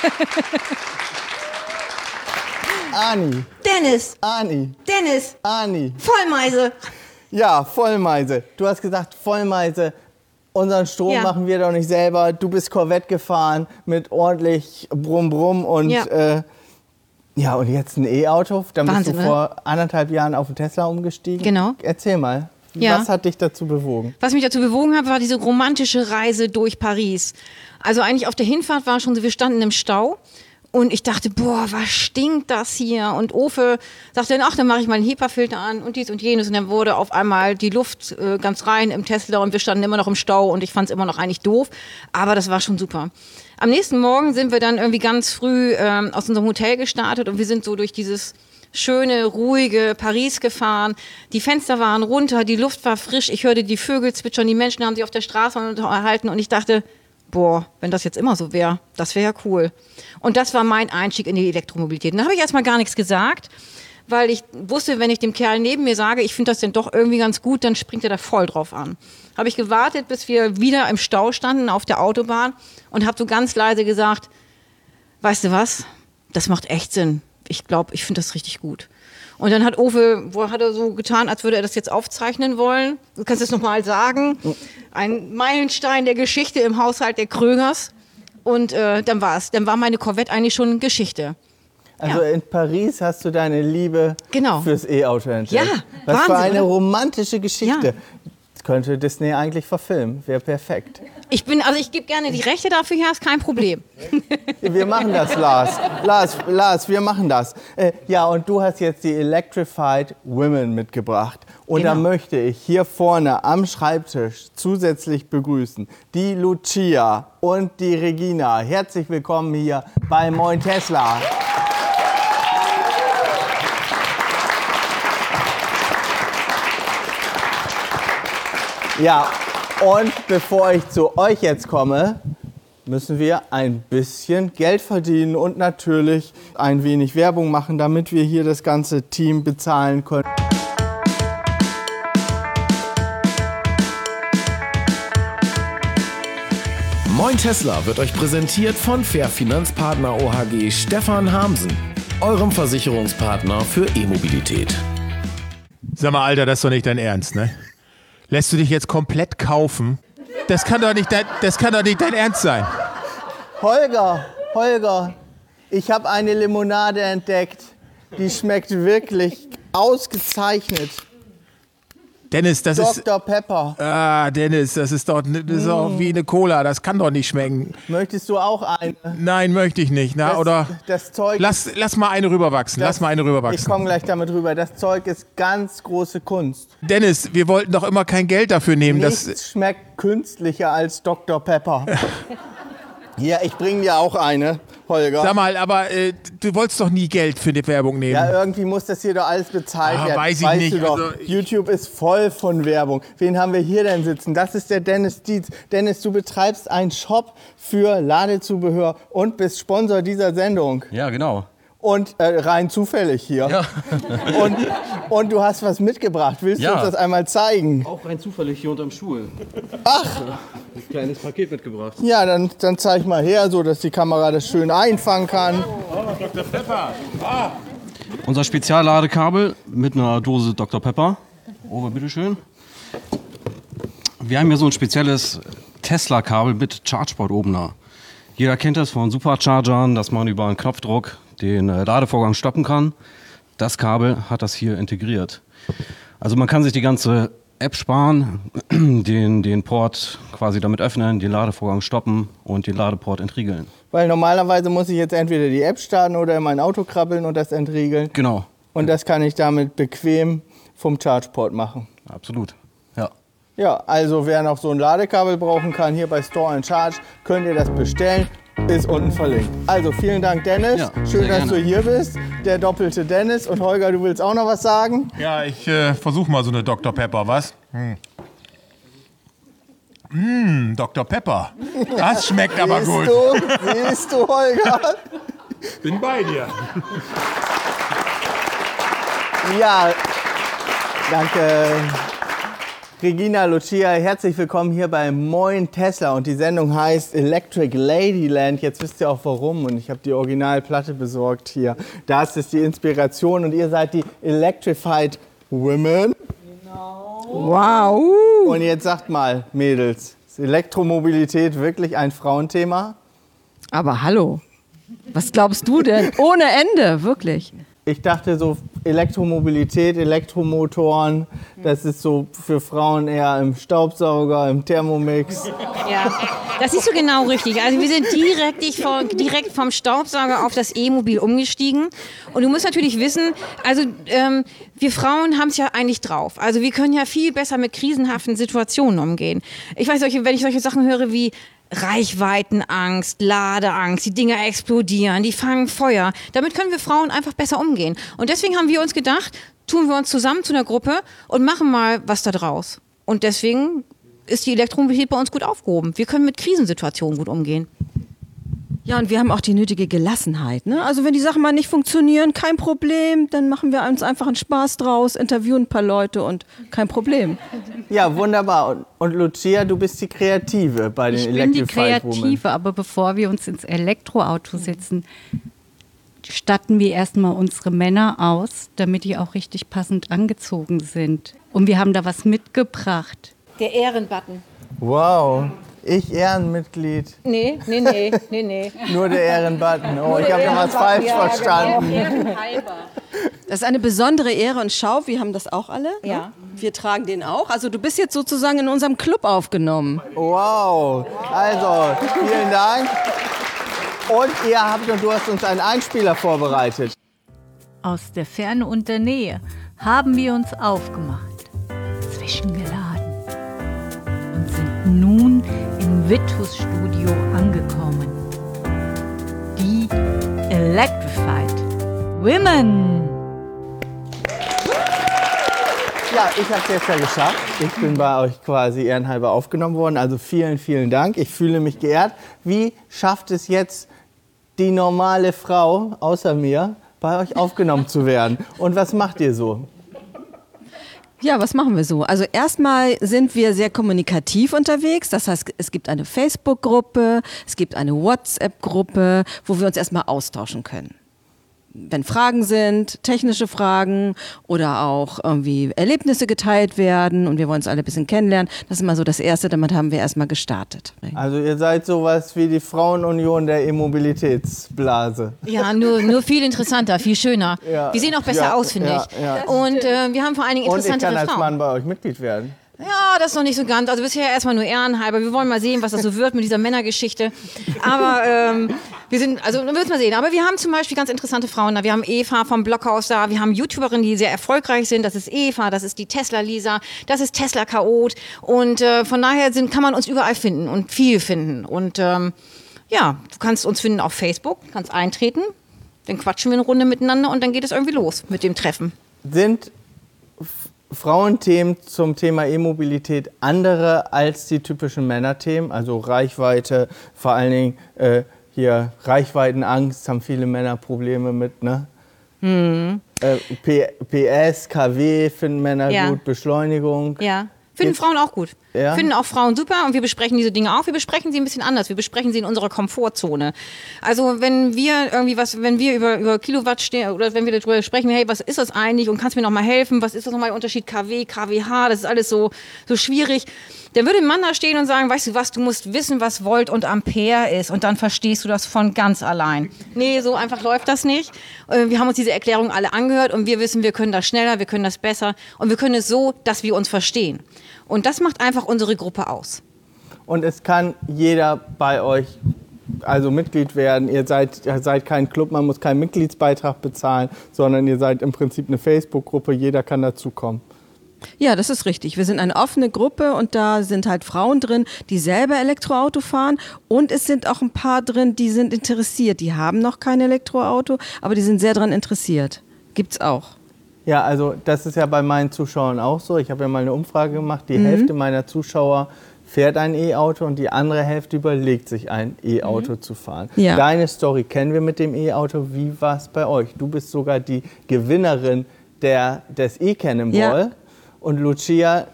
Ani. Dennis! Ani. Dennis! Ani. Vollmeise! Ja, Vollmeise. Du hast gesagt, Vollmeise. Unseren Strom machen wir doch nicht selber. Du bist Corvette gefahren mit ordentlich Brumm Brumm und und jetzt ein E-Auto. Dann Wahnsinn, bist du vor 1,5 Jahren auf den Tesla umgestiegen. Genau. Erzähl mal, was hat dich dazu bewogen? Was mich dazu bewogen hat, war diese romantische Reise durch Paris. Also eigentlich auf der Hinfahrt war schon so, wir standen im Stau. Und ich dachte, boah, was stinkt das hier? Und Ofe sagte dann, ach, dann mache ich mal einen HEPA-Filter an und dies und jenes. Und dann wurde auf einmal die Luft ganz rein im Tesla und wir standen immer noch im Stau und ich fand es immer noch eigentlich doof. Aber das war schon super. Am nächsten Morgen sind wir dann irgendwie ganz früh aus unserem Hotel gestartet und wir sind so durch dieses schöne, ruhige Paris gefahren. Die Fenster waren runter, die Luft war frisch. Ich hörte die Vögel zwitschern, die Menschen haben sich auf der Straße unterhalten und ich dachte, boah, wenn das jetzt immer so wäre, das wäre ja cool. Und das war mein Einstieg in die Elektromobilität. Und da habe ich erstmal gar nichts gesagt, weil ich wusste, wenn ich dem Kerl neben mir sage, ich finde das denn doch irgendwie ganz gut, dann springt er da voll drauf an. Habe ich gewartet, bis wir wieder im Stau standen auf der Autobahn und habe so ganz leise gesagt, weißt du was, das macht echt Sinn. Ich glaube, ich finde das richtig gut. Und dann hat Owe, hat er so getan, als würde er das jetzt aufzeichnen wollen. Du kannst es nochmal sagen. Ein Meilenstein der Geschichte im Haushalt der Krögers. Und dann war es. Dann war meine Corvette eigentlich schon Geschichte. Also in Paris hast du deine Liebe fürs E-Auto entdeckt. Ja, was Wahnsinn, für eine oder? romantische Geschichte. Ja. Das könnte Disney eigentlich verfilmen. Wäre perfekt. Ich gebe gerne die Rechte dafür her, ist kein Problem. Wir machen das, Lars. Lars, wir machen das. Ja, und du hast jetzt die Electrified Women mitgebracht. Und da möchte ich hier vorne am Schreibtisch zusätzlich begrüßen die Lucia und die Regina. Herzlich willkommen hier bei Moin Tesla. Ja, und bevor ich zu euch jetzt komme, müssen wir ein bisschen Geld verdienen und natürlich ein wenig Werbung machen, damit wir hier das ganze Team bezahlen können. Moin Tesla wird euch präsentiert von Fair Finanzpartner OHG Stefan Hamsen, eurem Versicherungspartner für E-Mobilität. Sag mal, Alter, das ist doch nicht dein Ernst, ne? Lässt du dich jetzt komplett kaufen? Das kann doch nicht dein Ernst sein. Holger, ich habe eine Limonade entdeckt. Die schmeckt wirklich ausgezeichnet. Dennis, das ist... Dr. Pepper. Ah, Dennis, das ist doch wie eine Cola, das kann doch nicht schmecken. Möchtest du auch eine? Nein, möchte ich nicht. Na, oder Das Zeug... lass mal eine rüberwachsen, Ich komme gleich damit rüber. Das Zeug ist ganz große Kunst. Dennis, wir wollten doch immer kein Geld dafür nehmen. Nichts schmeckt künstlicher als Dr. Pepper. Hier, ich bringe dir auch eine, Holger. Sag mal, aber du wolltest doch nie Geld für die Werbung nehmen. Ja, irgendwie muss das hier doch alles bezahlt werden. Weiß ich weißt nicht. Du doch, Also, YouTube ist voll von Werbung. Wen haben wir hier denn sitzen? Das ist der Dennis Dietz. Dennis, du betreibst einen Shop für Ladezubehör und bist Sponsor dieser Sendung. Ja, genau. Und rein zufällig hier. Ja. und du hast was mitgebracht. Willst du uns das einmal zeigen? Auch rein zufällig hier unterm Stuhl. Ach! Ein kleines Paket mitgebracht. Ja, dann zeig mal her, so dass die Kamera das schön einfangen kann. Dr. Pepper. Unser Spezialladekabel mit einer Dose Dr. Pepper. Oh, bitteschön. Wir haben hier so ein spezielles Tesla-Kabel mit Chargeport-Opener. Jeder kennt das von Superchargern, dass man über einen Knopfdruck den Ladevorgang stoppen kann. Das Kabel hat das hier integriert. Also man kann sich die ganze App sparen, den Port quasi damit öffnen, den Ladevorgang stoppen und den Ladeport entriegeln. Weil normalerweise muss ich jetzt entweder die App starten oder in mein Auto krabbeln und das entriegeln. Genau. Und das kann ich damit bequem vom Chargeport machen. Absolut. Ja. Ja, also wer noch so ein Ladekabel brauchen kann, hier bei Store and Charge, könnt ihr das bestellen. Ist unten verlinkt. Also vielen Dank, Dennis. Ja, schön, dass gerne. du hier bist. Der doppelte Dennis. Und Holger, du willst auch noch was sagen? Ja, ich versuche mal so eine Dr. Pepper, was? Dr. Pepper. Das schmeckt aber gut. Siehst du, Holger? Bin bei dir. Ja, danke. Regina Lucia, herzlich willkommen hier bei Moin Tesla und die Sendung heißt Electric Ladyland. Jetzt wisst ihr auch warum und ich habe die Originalplatte besorgt hier. Das ist die Inspiration und ihr seid die Electrified Women. Genau. Wow. Und jetzt sagt mal, Mädels, ist Elektromobilität wirklich ein Frauenthema? Aber hallo, was glaubst du denn? Ohne Ende, wirklich. Ich dachte so Elektromobilität, Elektromotoren, das ist so für Frauen eher im Staubsauger, im Thermomix. Ja, das ist so genau richtig. Also wir sind direkt vom Staubsauger auf das E-Mobil umgestiegen. Und du musst natürlich wissen, also wir Frauen haben es ja eigentlich drauf. Also wir können ja viel besser mit krisenhaften Situationen umgehen. Ich weiß, wenn ich solche Sachen höre wie Reichweitenangst, Ladeangst, die Dinger explodieren, die fangen Feuer. Damit können wir Frauen einfach besser umgehen. Und deswegen haben wir uns gedacht, tun wir uns zusammen zu einer Gruppe und machen mal was da draus. Und deswegen ist die Elektromobilität bei uns gut aufgehoben. Wir können mit Krisensituationen gut umgehen. Ja, und wir haben auch die nötige Gelassenheit. Ne? Also wenn die Sachen mal nicht funktionieren, kein Problem, dann machen wir uns einfach einen Spaß draus, interviewen ein paar Leute und kein Problem. Ja, wunderbar. Und Lucia, du bist die Kreative bei den Electrified Women. Ich bin die Kreative, aber bevor wir uns ins Elektroauto setzen, statten wir erstmal unsere Männer aus, damit die auch richtig passend angezogen sind. Und wir haben da was mitgebracht. Der Ehrenbutton. Wow. Ich Ehrenmitglied. Nee. Nur der Ehrenbutton. Oh, ich habe da was falsch verstanden. Das ist eine besondere Ehre und schau, wir haben das auch alle. Ja. Ne? Wir tragen den auch. Also du bist jetzt sozusagen in unserem Club aufgenommen. Wow. Also, vielen Dank. Und du hast uns einen Einspieler vorbereitet. Aus der Ferne und der Nähe haben wir uns aufgemacht, zwischengeladen und sind nun im Vitus-Studio angekommen. Die Electrified Women. Ja, ich habe es jetzt ja geschafft. Ich bin bei euch quasi ehrenhalber aufgenommen worden. Also vielen, vielen Dank. Ich fühle mich geehrt. Wie schafft es jetzt die normale Frau außer mir, bei euch aufgenommen zu werden? Und was macht ihr so? Ja, was machen wir so? Also erstmal sind wir sehr kommunikativ unterwegs. Das heißt, es gibt eine Facebook-Gruppe, es gibt eine WhatsApp-Gruppe, wo wir uns erstmal austauschen können. wenn Fragen sind, technische Fragen oder auch irgendwie Erlebnisse geteilt werden und wir wollen uns alle ein bisschen kennenlernen. Das ist immer so das Erste, damit haben wir erstmal gestartet. Also ihr seid sowas wie die Frauenunion der E-Mobilitätsblase. Ja, nur viel interessanter, viel schöner. Ja. Wir sehen auch besser aus, finde ich. Ja. Und wir haben vor allen Dingen Und ich interessantere kann als Frauen. Mann bei euch Mitglied werden. Ja, das ist noch nicht so ganz. Also bisher erstmal nur ehrenhalber. Wir wollen mal sehen, was das so wird mit dieser Männergeschichte. Aber wir müssen mal sehen. Aber wir haben zum Beispiel ganz interessante Frauen da. Wir haben Eva vom Blockhaus da. Wir haben YouTuberinnen, die sehr erfolgreich sind. Das ist Eva, das ist die Tesla-Lisa, das ist Tesla-Chaot. Und von daher kann man uns überall finden und viel finden. Und du kannst uns finden auf Facebook, kannst eintreten. Dann quatschen wir eine Runde miteinander und dann geht es irgendwie los mit dem Treffen. Sind Frauenthemen zum Thema E-Mobilität andere als die typischen Männerthemen? Also Reichweite, vor allen Dingen hier Reichweitenangst, haben viele Männer Probleme mit, ne? PS, KW finden Männer gut, Beschleunigung. Ja. Finden Frauen auch gut. Ja? Finden auch Frauen super und wir besprechen diese Dinge auch. Wir besprechen sie ein bisschen anders. Wir besprechen sie in unserer Komfortzone. Also wenn wir über Kilowatt stehen oder wenn wir darüber sprechen, hey, was ist das eigentlich und kannst du mir noch mal helfen? Was ist das nochmal der Unterschied KW, KWH? Das ist alles so schwierig. Dann würde ein Mann da stehen und sagen, weißt du was, du musst wissen, was Volt und Ampere ist und dann verstehst du das von ganz allein. Nee, so einfach läuft das nicht. Wir haben uns diese Erklärung alle angehört und wir wissen, wir können das schneller, wir können das besser und wir können es so, dass wir uns verstehen. Und das macht einfach unsere Gruppe aus. Und es kann jeder bei euch also Mitglied werden. Ihr seid kein Club, man muss keinen Mitgliedsbeitrag bezahlen, sondern ihr seid im Prinzip eine Facebook-Gruppe, jeder kann dazukommen. Ja, das ist richtig. Wir sind eine offene Gruppe und da sind halt Frauen drin, die selber Elektroauto fahren und es sind auch ein paar drin, die sind interessiert. Die haben noch kein Elektroauto, aber die sind sehr daran interessiert. Gibt's auch. Ja, also das ist ja bei meinen Zuschauern auch so. Ich habe ja mal eine Umfrage gemacht. Die Hälfte meiner Zuschauer fährt ein E-Auto und die andere Hälfte überlegt sich, ein E-Auto zu fahren. Ja. Deine Story kennen wir mit dem E-Auto. Wie war es bei euch? Du bist sogar die Gewinnerin des E-Cannonball. Ja. Und Lucia,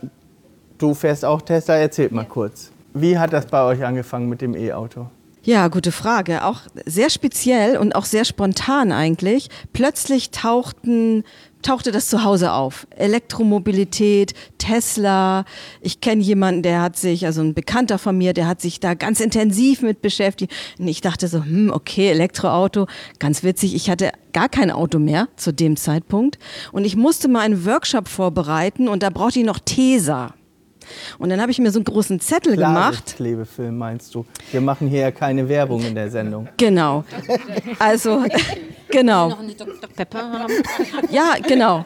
du fährst auch Tesla. Erzähl mal kurz. Wie hat das bei euch angefangen mit dem E-Auto? Ja, gute Frage. Auch sehr speziell und auch sehr spontan eigentlich. Plötzlich tauchte das zu Hause auf. Elektromobilität, Tesla. Ich kenne jemanden, also ein Bekannter von mir, der hat sich da ganz intensiv mit beschäftigt. Und ich dachte so, okay, Elektroauto, ganz witzig. Ich hatte gar kein Auto mehr zu dem Zeitpunkt. Und ich musste mal einen Workshop vorbereiten und da brauchte ich noch Tesa. Und dann habe ich mir so einen großen Zettel gemacht. Klebefilm meinst du? Wir machen hier ja keine Werbung in der Sendung. Genau. Also, genau. Noch eine Dr. Pepper haben? Ja, genau.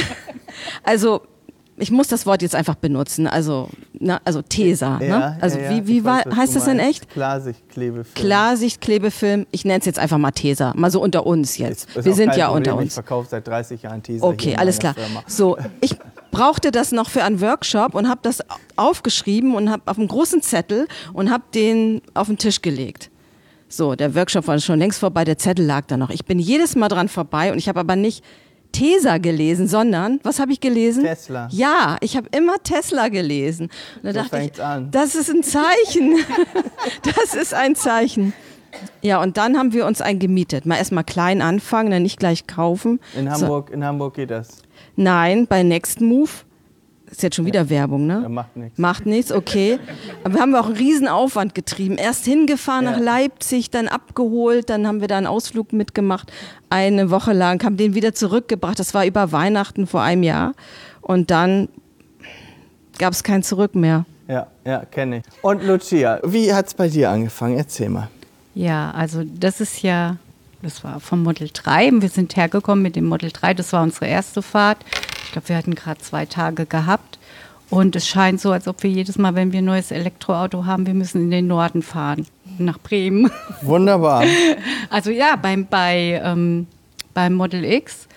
Also, ich muss das Wort jetzt einfach benutzen. Also Tesa. Ja, ne? Also, ja, wie heißt das denn echt? Klarsichtklebefilm. Klarsichtklebefilm. Ich nenne es jetzt einfach mal Tesa. Mal so unter uns jetzt. Wir sind ja Problem. unter uns. Ich verkaufe seit 30 Jahren Tesa. Okay, alles klar. Firma. So, ich brauchte das noch für einen Workshop und habe das aufgeschrieben und habe auf einem großen Zettel und habe den auf den Tisch gelegt. So, der Workshop war schon längst vorbei, der Zettel lag da noch. Ich bin jedes Mal dran vorbei und ich habe aber nicht Tesa gelesen, sondern, was habe ich gelesen? Tesla. Ja, ich habe immer Tesla gelesen. Und da dachte ich, an. das ist ein Zeichen. Das ist ein Zeichen. Ja, und dann haben wir uns einen gemietet. Mal erstmal klein anfangen, dann nicht gleich kaufen. In Hamburg geht das? Nein, bei Next Move. Ist jetzt schon wieder Werbung, ne? Ja, macht nichts. Macht nichts, okay. Aber wir haben auch einen riesen Aufwand getrieben. Erst hingefahren nach Leipzig, dann abgeholt, dann haben wir da einen Ausflug mitgemacht. Eine Woche lang, haben den wieder zurückgebracht. Das war über Weihnachten vor einem Jahr. Und dann gab es kein Zurück mehr. Ja, kenne ich. Und Lucia, wie hat es bei dir angefangen? Erzähl mal. Ja, also das war vom Model 3. Wir sind hergekommen mit dem Model 3. Das war unsere erste Fahrt. Ich glaube, wir hatten gerade 2 Tage gehabt. Und es scheint so, als ob wir jedes Mal, wenn wir ein neues Elektroauto haben, wir müssen in den Norden fahren, nach Bremen. Wunderbar. Also ja, beim Model X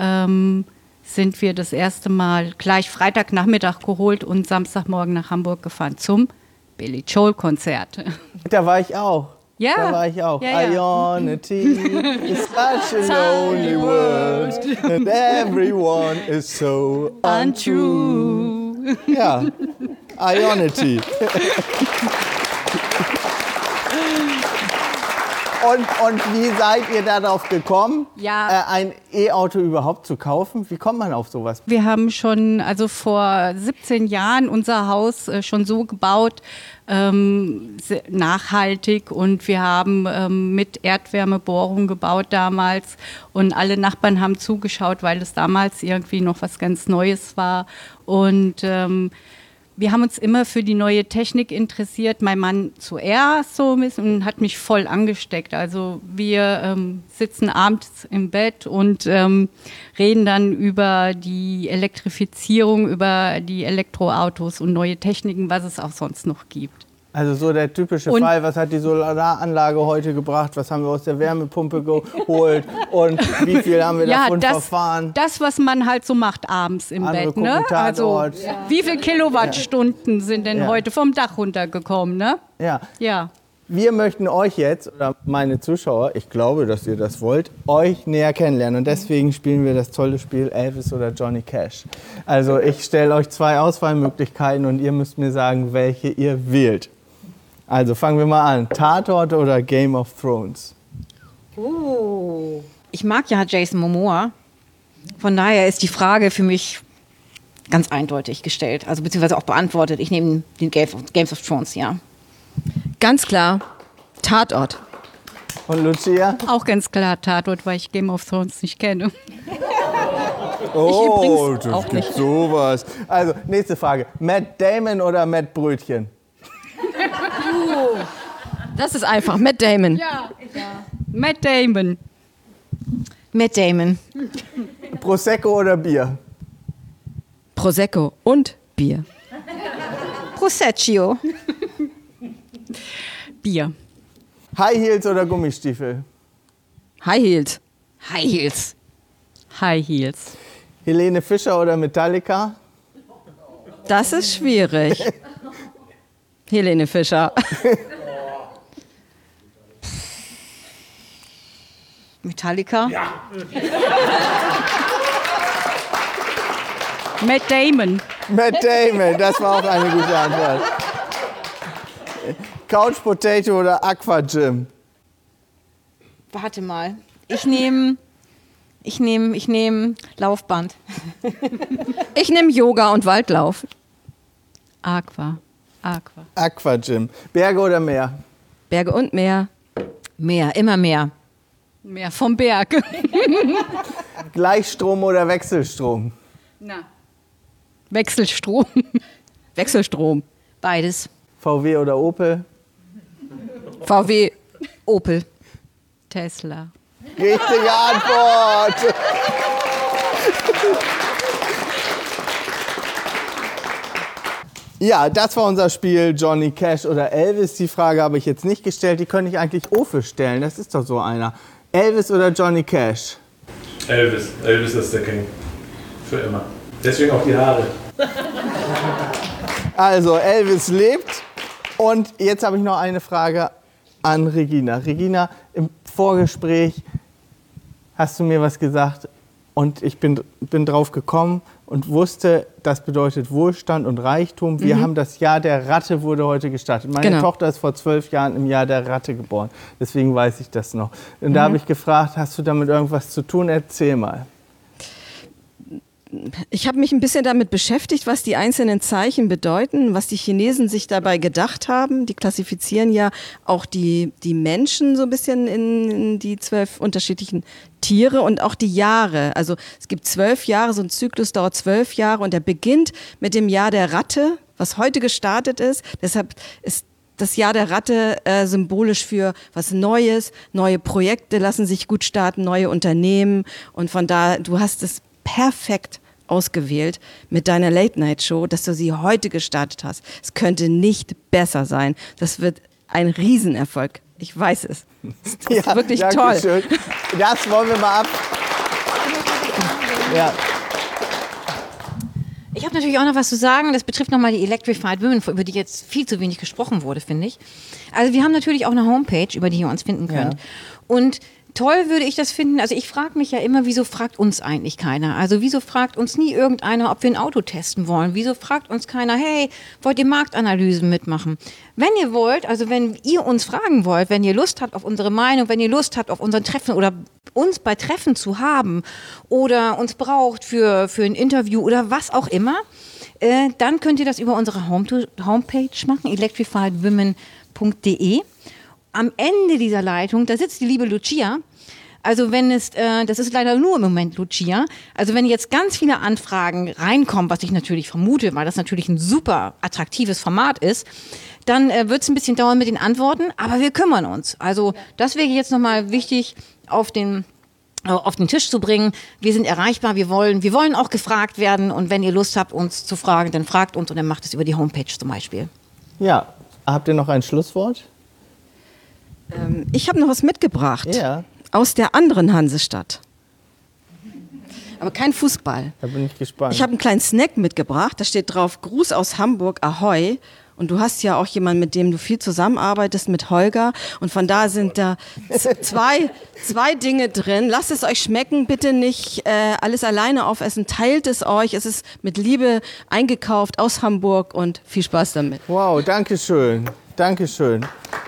sind wir das erste Mal gleich Freitagnachmittag geholt und Samstagmorgen nach Hamburg gefahren zum Billy Joel Konzert. Da war ich auch. Ja. Da war ich auch. Ja, ja. Ionity is such a lonely world and everyone is so untrue. Ja, Ionity. Und wie seid ihr darauf gekommen, Ja. ein E-Auto überhaupt zu kaufen? Wie kommt man auf sowas? Wir haben schon, also vor 17 Jahren unser Haus schon so gebaut, nachhaltig, und wir haben mit Erdwärmebohrung gebaut damals, und alle Nachbarn haben zugeschaut, weil es damals irgendwie noch was ganz Neues war, und wir haben uns immer für die neue Technik interessiert. Mein Mann zuerst so ein bisschen und hat mich voll angesteckt. Also wir sitzen abends im Bett und reden dann über die Elektrifizierung, über die Elektroautos und neue Techniken, was es auch sonst noch gibt. Also so der typische Fall, was hat die Solaranlage heute gebracht, was haben wir aus der Wärmepumpe geholt und wie viel haben wir davon verfahren? Das, was man halt so macht abends im Andere Bett. Ne? Also wie viel Kilowattstunden sind denn heute vom Dach runtergekommen? Ne? Ja. Wir möchten euch jetzt, oder meine Zuschauer, ich glaube, dass ihr das wollt, euch näher kennenlernen. Und deswegen spielen wir das tolle Spiel Elvis oder Johnny Cash. Also ich stelle euch 2 Auswahlmöglichkeiten und ihr müsst mir sagen, welche ihr wählt. Also fangen wir mal an. Tatort oder Game of Thrones? Ich mag ja Jason Momoa. Von daher ist die Frage für mich ganz eindeutig gestellt. Also beziehungsweise auch beantwortet. Ich nehme den Games of Thrones, ja. Ganz klar, Tatort. Und Lucia? Auch ganz klar Tatort, weil ich Game of Thrones nicht kenne. Oh, übrigens auch das nicht. gibt sowas. Also, nächste Frage. Matt Damon oder Matt Brötchen? Das ist einfach, Matt Damon. Ja. Matt Damon. Matt Damon. Prosecco oder Bier? Prosecco und Bier. Prosecco. Bier. High Heels oder Gummistiefel? High Heels. High Heels. High Heels. Helene Fischer oder Metallica? Das ist schwierig. Helene Fischer. Metallica. Ja. Matt Damon. Matt Damon, das war auch eine gute Antwort. Couch Potato oder Aqua Gym? Warte mal. Ich nehme Laufband. Ich nehme Yoga und Waldlauf. Aqua. Aqua Gym. Berge oder Meer? Berge und Meer. Mehr, immer mehr. Mehr vom Berg. Gleichstrom oder Wechselstrom? Na. Wechselstrom. Wechselstrom. Beides. VW oder Opel? VW. Opel. Tesla. Richtige Antwort! Ja, das war unser Spiel Johnny Cash oder Elvis. Die Frage habe ich jetzt nicht gestellt. Die könnte ich eigentlich Ofe stellen. Das ist doch so einer. Elvis oder Johnny Cash? Elvis. Elvis ist der King. Für immer. Deswegen auch die Haare. Also, Elvis lebt. Und jetzt habe ich noch eine Frage an Regina. Regina, im Vorgespräch hast du mir was gesagt und ich bin drauf gekommen und wusste, das bedeutet Wohlstand und Reichtum. Wir haben das Jahr der Ratte wurde heute gestartet. Meine Tochter ist vor 12 Jahren im Jahr der Ratte geboren. Deswegen weiß ich das noch. Und da habe ich gefragt, hast du damit irgendwas zu tun? Erzähl mal. Ich habe mich ein bisschen damit beschäftigt, was die einzelnen Zeichen bedeuten, was die Chinesen sich dabei gedacht haben. Die klassifizieren ja auch die Menschen so ein bisschen in die 12 unterschiedlichen Tiere und auch die Jahre. Also es gibt 12 Jahre, so ein Zyklus dauert 12 Jahre und der beginnt mit dem Jahr der Ratte, was heute gestartet ist. Deshalb ist das Jahr der Ratte symbolisch für was Neues, neue Projekte lassen sich gut starten, neue Unternehmen und von da, du hast es perfekt ausgewählt mit deiner Late-Night-Show, dass du sie heute gestartet hast. Es könnte nicht besser sein. Das wird ein Riesenerfolg. Ich weiß es. Das ist wirklich toll. Schön. Das wollen wir mal ab. Ja. Ich habe natürlich auch noch was zu sagen. Das betrifft nochmal die Electrified Women, über die jetzt viel zu wenig gesprochen wurde, finde ich. Also wir haben natürlich auch eine Homepage, über die ihr uns finden könnt. Ja. Und toll würde ich das finden. Also ich frage mich ja immer, wieso fragt uns eigentlich keiner? Also wieso fragt uns nie irgendeiner, ob wir ein Auto testen wollen? Wieso fragt uns keiner, hey, wollt ihr Marktanalysen mitmachen? Wenn ihr wollt, also wenn ihr uns fragen wollt, wenn ihr Lust habt auf unsere Meinung, wenn ihr Lust habt auf unseren Treffen oder uns bei Treffen zu haben oder uns braucht für ein Interview oder was auch immer, dann könnt ihr das über unsere Homepage machen, electrifiedwomen.de. Am Ende dieser Leitung, da sitzt die liebe Lucia. Also das ist leider nur im Moment Lucia. Also wenn jetzt ganz viele Anfragen reinkommen, was ich natürlich vermute, weil das natürlich ein super attraktives Format ist, dann wird es ein bisschen dauern mit den Antworten, aber wir kümmern uns. Also das wäre jetzt nochmal wichtig auf den Tisch zu bringen. Wir sind erreichbar, wir wollen auch gefragt werden und wenn ihr Lust habt, uns zu fragen, dann fragt uns und dann macht es über die Homepage zum Beispiel. Ja, habt ihr noch ein Schlusswort? Ich habe noch was mitgebracht. Ja. Aus der anderen Hansestadt. Aber kein Fußball. Da bin ich gespannt. Ich habe einen kleinen Snack mitgebracht. Da steht drauf, Gruß aus Hamburg, Ahoi. Und du hast ja auch jemanden, mit dem du viel zusammenarbeitest, mit Holger. Und von da sind da zwei Dinge drin. Lasst es euch schmecken, bitte nicht alles alleine aufessen. Teilt es euch. Es ist mit Liebe eingekauft aus Hamburg und viel Spaß damit. Wow, danke schön. Danke schön.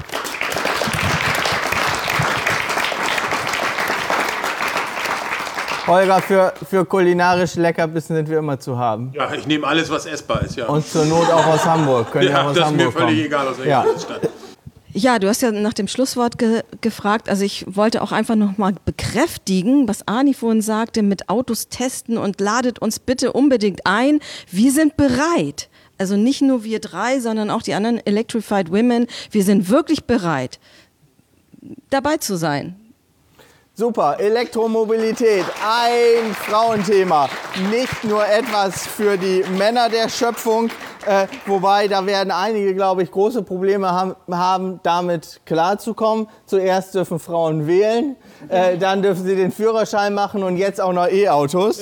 Holger, für kulinarisch Leckerbissen sind wir immer zu haben. Ja, ich nehme alles, was essbar ist, ja. Und zur Not auch aus Hamburg. Können ja, auch aus das Hamburg ist mir völlig kommen. egal, aus welcher Stadt. Ja, du hast ja nach dem Schlusswort gefragt. Also ich wollte auch einfach nochmal bekräftigen, was Arni vorhin sagte, mit Autos testen und ladet uns bitte unbedingt ein. Wir sind bereit. Also nicht nur wir drei, sondern auch die anderen Electrified Women. Wir sind wirklich bereit, dabei zu sein. Super, Elektromobilität, ein Frauenthema, nicht nur etwas für die Männer der Schöpfung, wobei da werden einige, glaube ich, große Probleme haben, damit klarzukommen. Zuerst dürfen Frauen wählen, dann dürfen sie den Führerschein machen und jetzt auch noch E-Autos.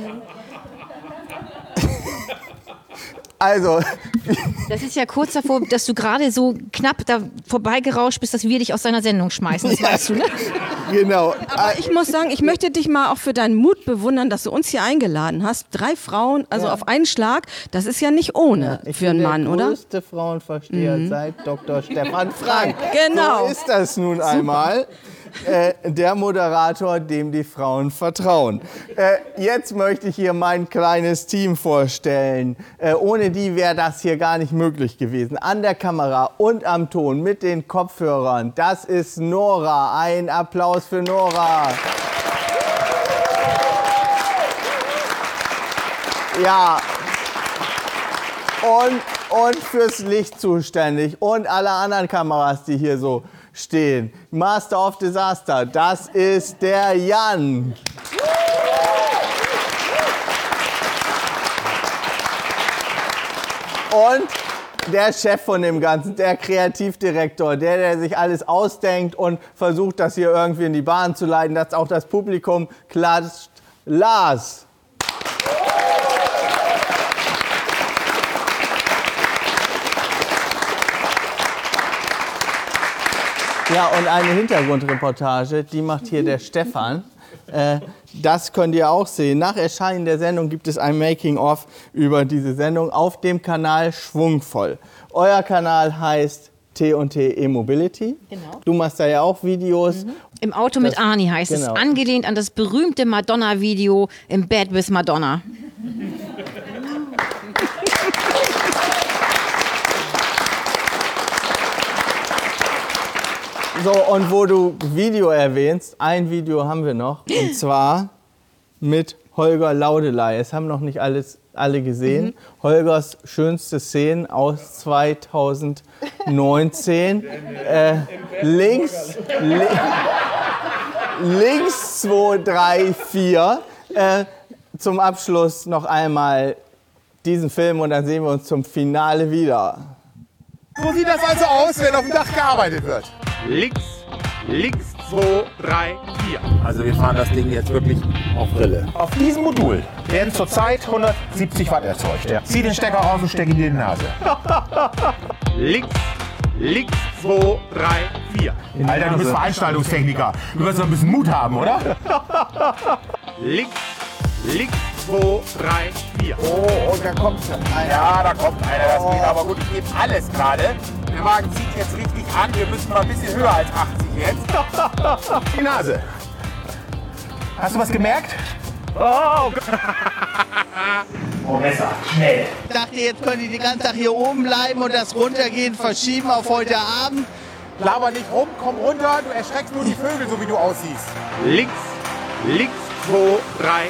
Also. Das ist ja kurz davor, dass du gerade so knapp da vorbeigerauscht bist, dass wir dich aus deiner Sendung schmeißen. Das weißt du, ne? Genau. Aber ich muss sagen, ich möchte dich mal auch für deinen Mut bewundern, dass du uns hier eingeladen hast. 3 Frauen, also auf einen Schlag, das ist ja nicht ohne für einen Mann, oder? Der größte Frauenversteher seit Dr. Stefan Frank. Genau. So ist das nun einmal. Der Moderator, dem die Frauen vertrauen. Jetzt möchte ich hier mein kleines Team vorstellen. Ohne die wäre das hier gar nicht möglich gewesen. An der Kamera und am Ton mit den Kopfhörern. Das ist Nora. Ein Applaus für Nora. Ja. Und fürs Licht zuständig und alle anderen Kameras, die hier so stehen. Master of Disaster, das ist der Jan. Und der Chef von dem Ganzen, der Kreativdirektor, der sich alles ausdenkt und versucht, das hier irgendwie in die Bahn zu leiten, dass auch das Publikum klatscht. Lars. Ja, und eine Hintergrundreportage, die macht hier der Stefan. Das könnt ihr auch sehen. Nach Erscheinen der Sendung gibt es ein Making-of über diese Sendung auf dem Kanal Schwungvoll. Euer Kanal heißt T&T E-Mobility. Genau. Du machst da ja auch Videos. Im Auto mit Arni heißt es, angelehnt an das berühmte Madonna-Video im Bed with Madonna. So, und wo du Video erwähnst, ein Video haben wir noch, und zwar mit Holger Laudeley. Es haben noch nicht alle gesehen. Holgers schönste Szenen aus 2019. Links 2, 3, 4. Zum Abschluss noch einmal diesen Film und dann sehen wir uns zum Finale wieder. So sieht das also aus, wenn auf dem Dach gearbeitet wird. Links, 2, 3, 4. Also wir fahren das Ding jetzt wirklich auf Rille. Auf diesem Modul werden zurzeit 170 Watt erzeugt. Ja. Zieh den Stecker raus und steck ihn in die Nase. Links, links, 2, 3, 4. Alter, du bist Veranstaltungstechniker. Du wirst doch ein bisschen Mut haben, oder? Links, 2, 3, 4. Oh, und da kommt einer. Ja, da kommt einer. Das geht aber gut. Ich gebe alles gerade. Der Wagen zieht jetzt richtig an. Wir müssen mal ein bisschen höher als 80 jetzt. Die Nase. Hast du was gemerkt? Oh, Messer, schnell. Ich dachte, jetzt könnt ihr den ganzen Tag hier oben bleiben und das Runtergehen verschieben auf heute Abend. Laber nicht rum, komm runter. Du erschreckst nur die Vögel, so wie du aussiehst. Links, 2, 3,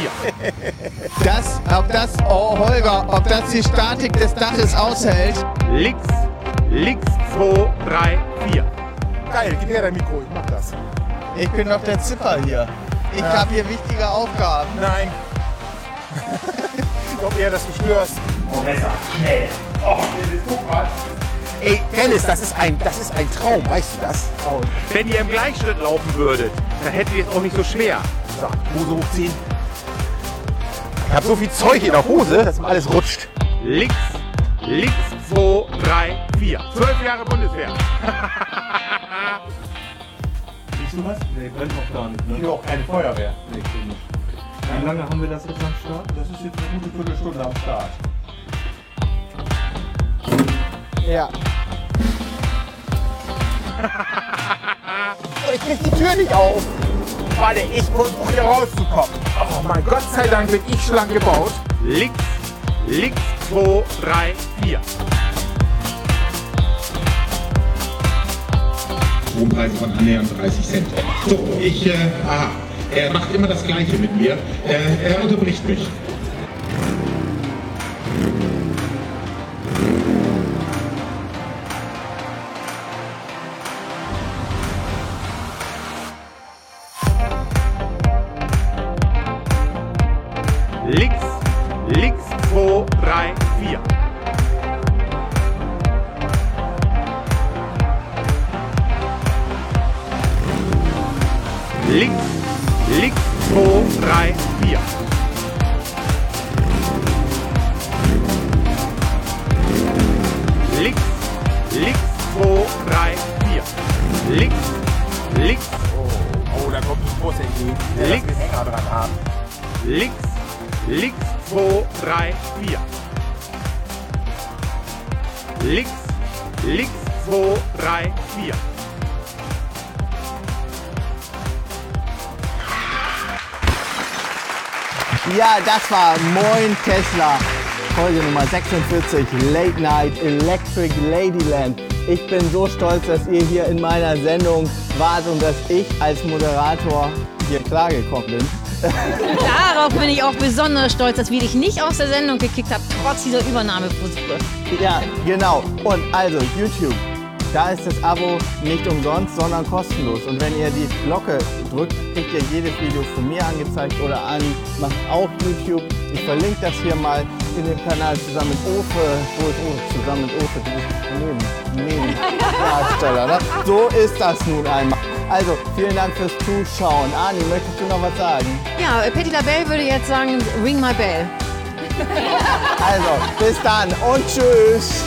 4. Holger, ob das die Statik des Daches aushält? Links, 2, 3, 4. Geil, gib her dein Mikro, ich mach das. Ich bin doch der Zipper hier. Ich habe hier wichtige Aufgaben. Nein. Ich glaube eher, dass du störst. Oh, Messer, schnell. Oh, guck mal. Ey, Dennis, das ist ein Traum, weißt du das? Oh. Wenn ihr im Gleichschritt laufen würdet, dann hättet ihr es auch nicht so schwer. So, Hose hochziehen. Ich habe so viel Zeug in der Hose, dass mir alles rutscht. Links, 2, 3, 4. 12 Jahre Bundeswehr. Siehst du was? Nee, brennt auch gar nicht. Ne? Hier auch keine Feuerwehr. Nee, nicht. Wie lange haben wir das jetzt am Start? Das ist jetzt eine gute Viertelstunde am Start. Ja. Ich krieg die Tür nicht auf. Warte, ich versuche hier rauszukommen. Oh mein Gott sei Dank bin ich schlank gebaut. Links, 2, 3, 4. Strompreise von annähernd 30 Cent. So, er macht immer das Gleiche mit mir. Er unterbricht mich. Links, 2, 3, 4. Links, 2, 3, 4. Links, 2, 3, 4. Links, Oh, da kommt ein Bus entgegen. Der Links. den Hänger dran haben. links, 2, 3, 4. Links, 2, 3, 4. Ja, das war Moin Tesla, Folge Nummer 46, Late Night Electric Ladyland. Ich bin so stolz, dass ihr hier in meiner Sendung wart und dass ich als Moderator hier klargekommen bin. Darauf bin ich auch besonders stolz, dass wir dich nicht aus der Sendung gekickt haben, trotz dieser Übernahmeversuche. Ja, genau. Und also YouTube, da ist das Abo nicht umsonst, sondern kostenlos. Und wenn ihr die Glocke drückt, kriegt ihr jedes Video von mir angezeigt oder macht auch YouTube. Ich verlinke das hier mal in dem Kanal zusammen mit Ofe. Wo ist Ofe? Zusammen mit Ofe, du bist Nebendarsteller. Ne? So ist das nun einmal. Also, vielen Dank fürs Zuschauen. Ani, möchtest du noch was sagen? Ja, Patti LaBelle würde jetzt sagen, ring my bell. Also, bis dann und tschüss.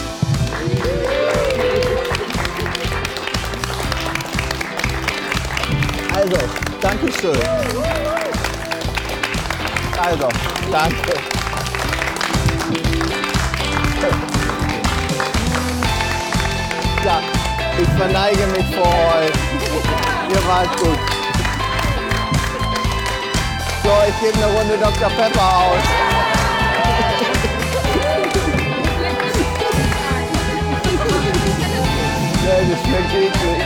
Also, Dankeschön. Also, danke. Ja, ich verneige mich vor euch. Ihr wart gut. So, ich gebe eine Runde Dr. Pepper aus. Ja, das schmeckt eklig.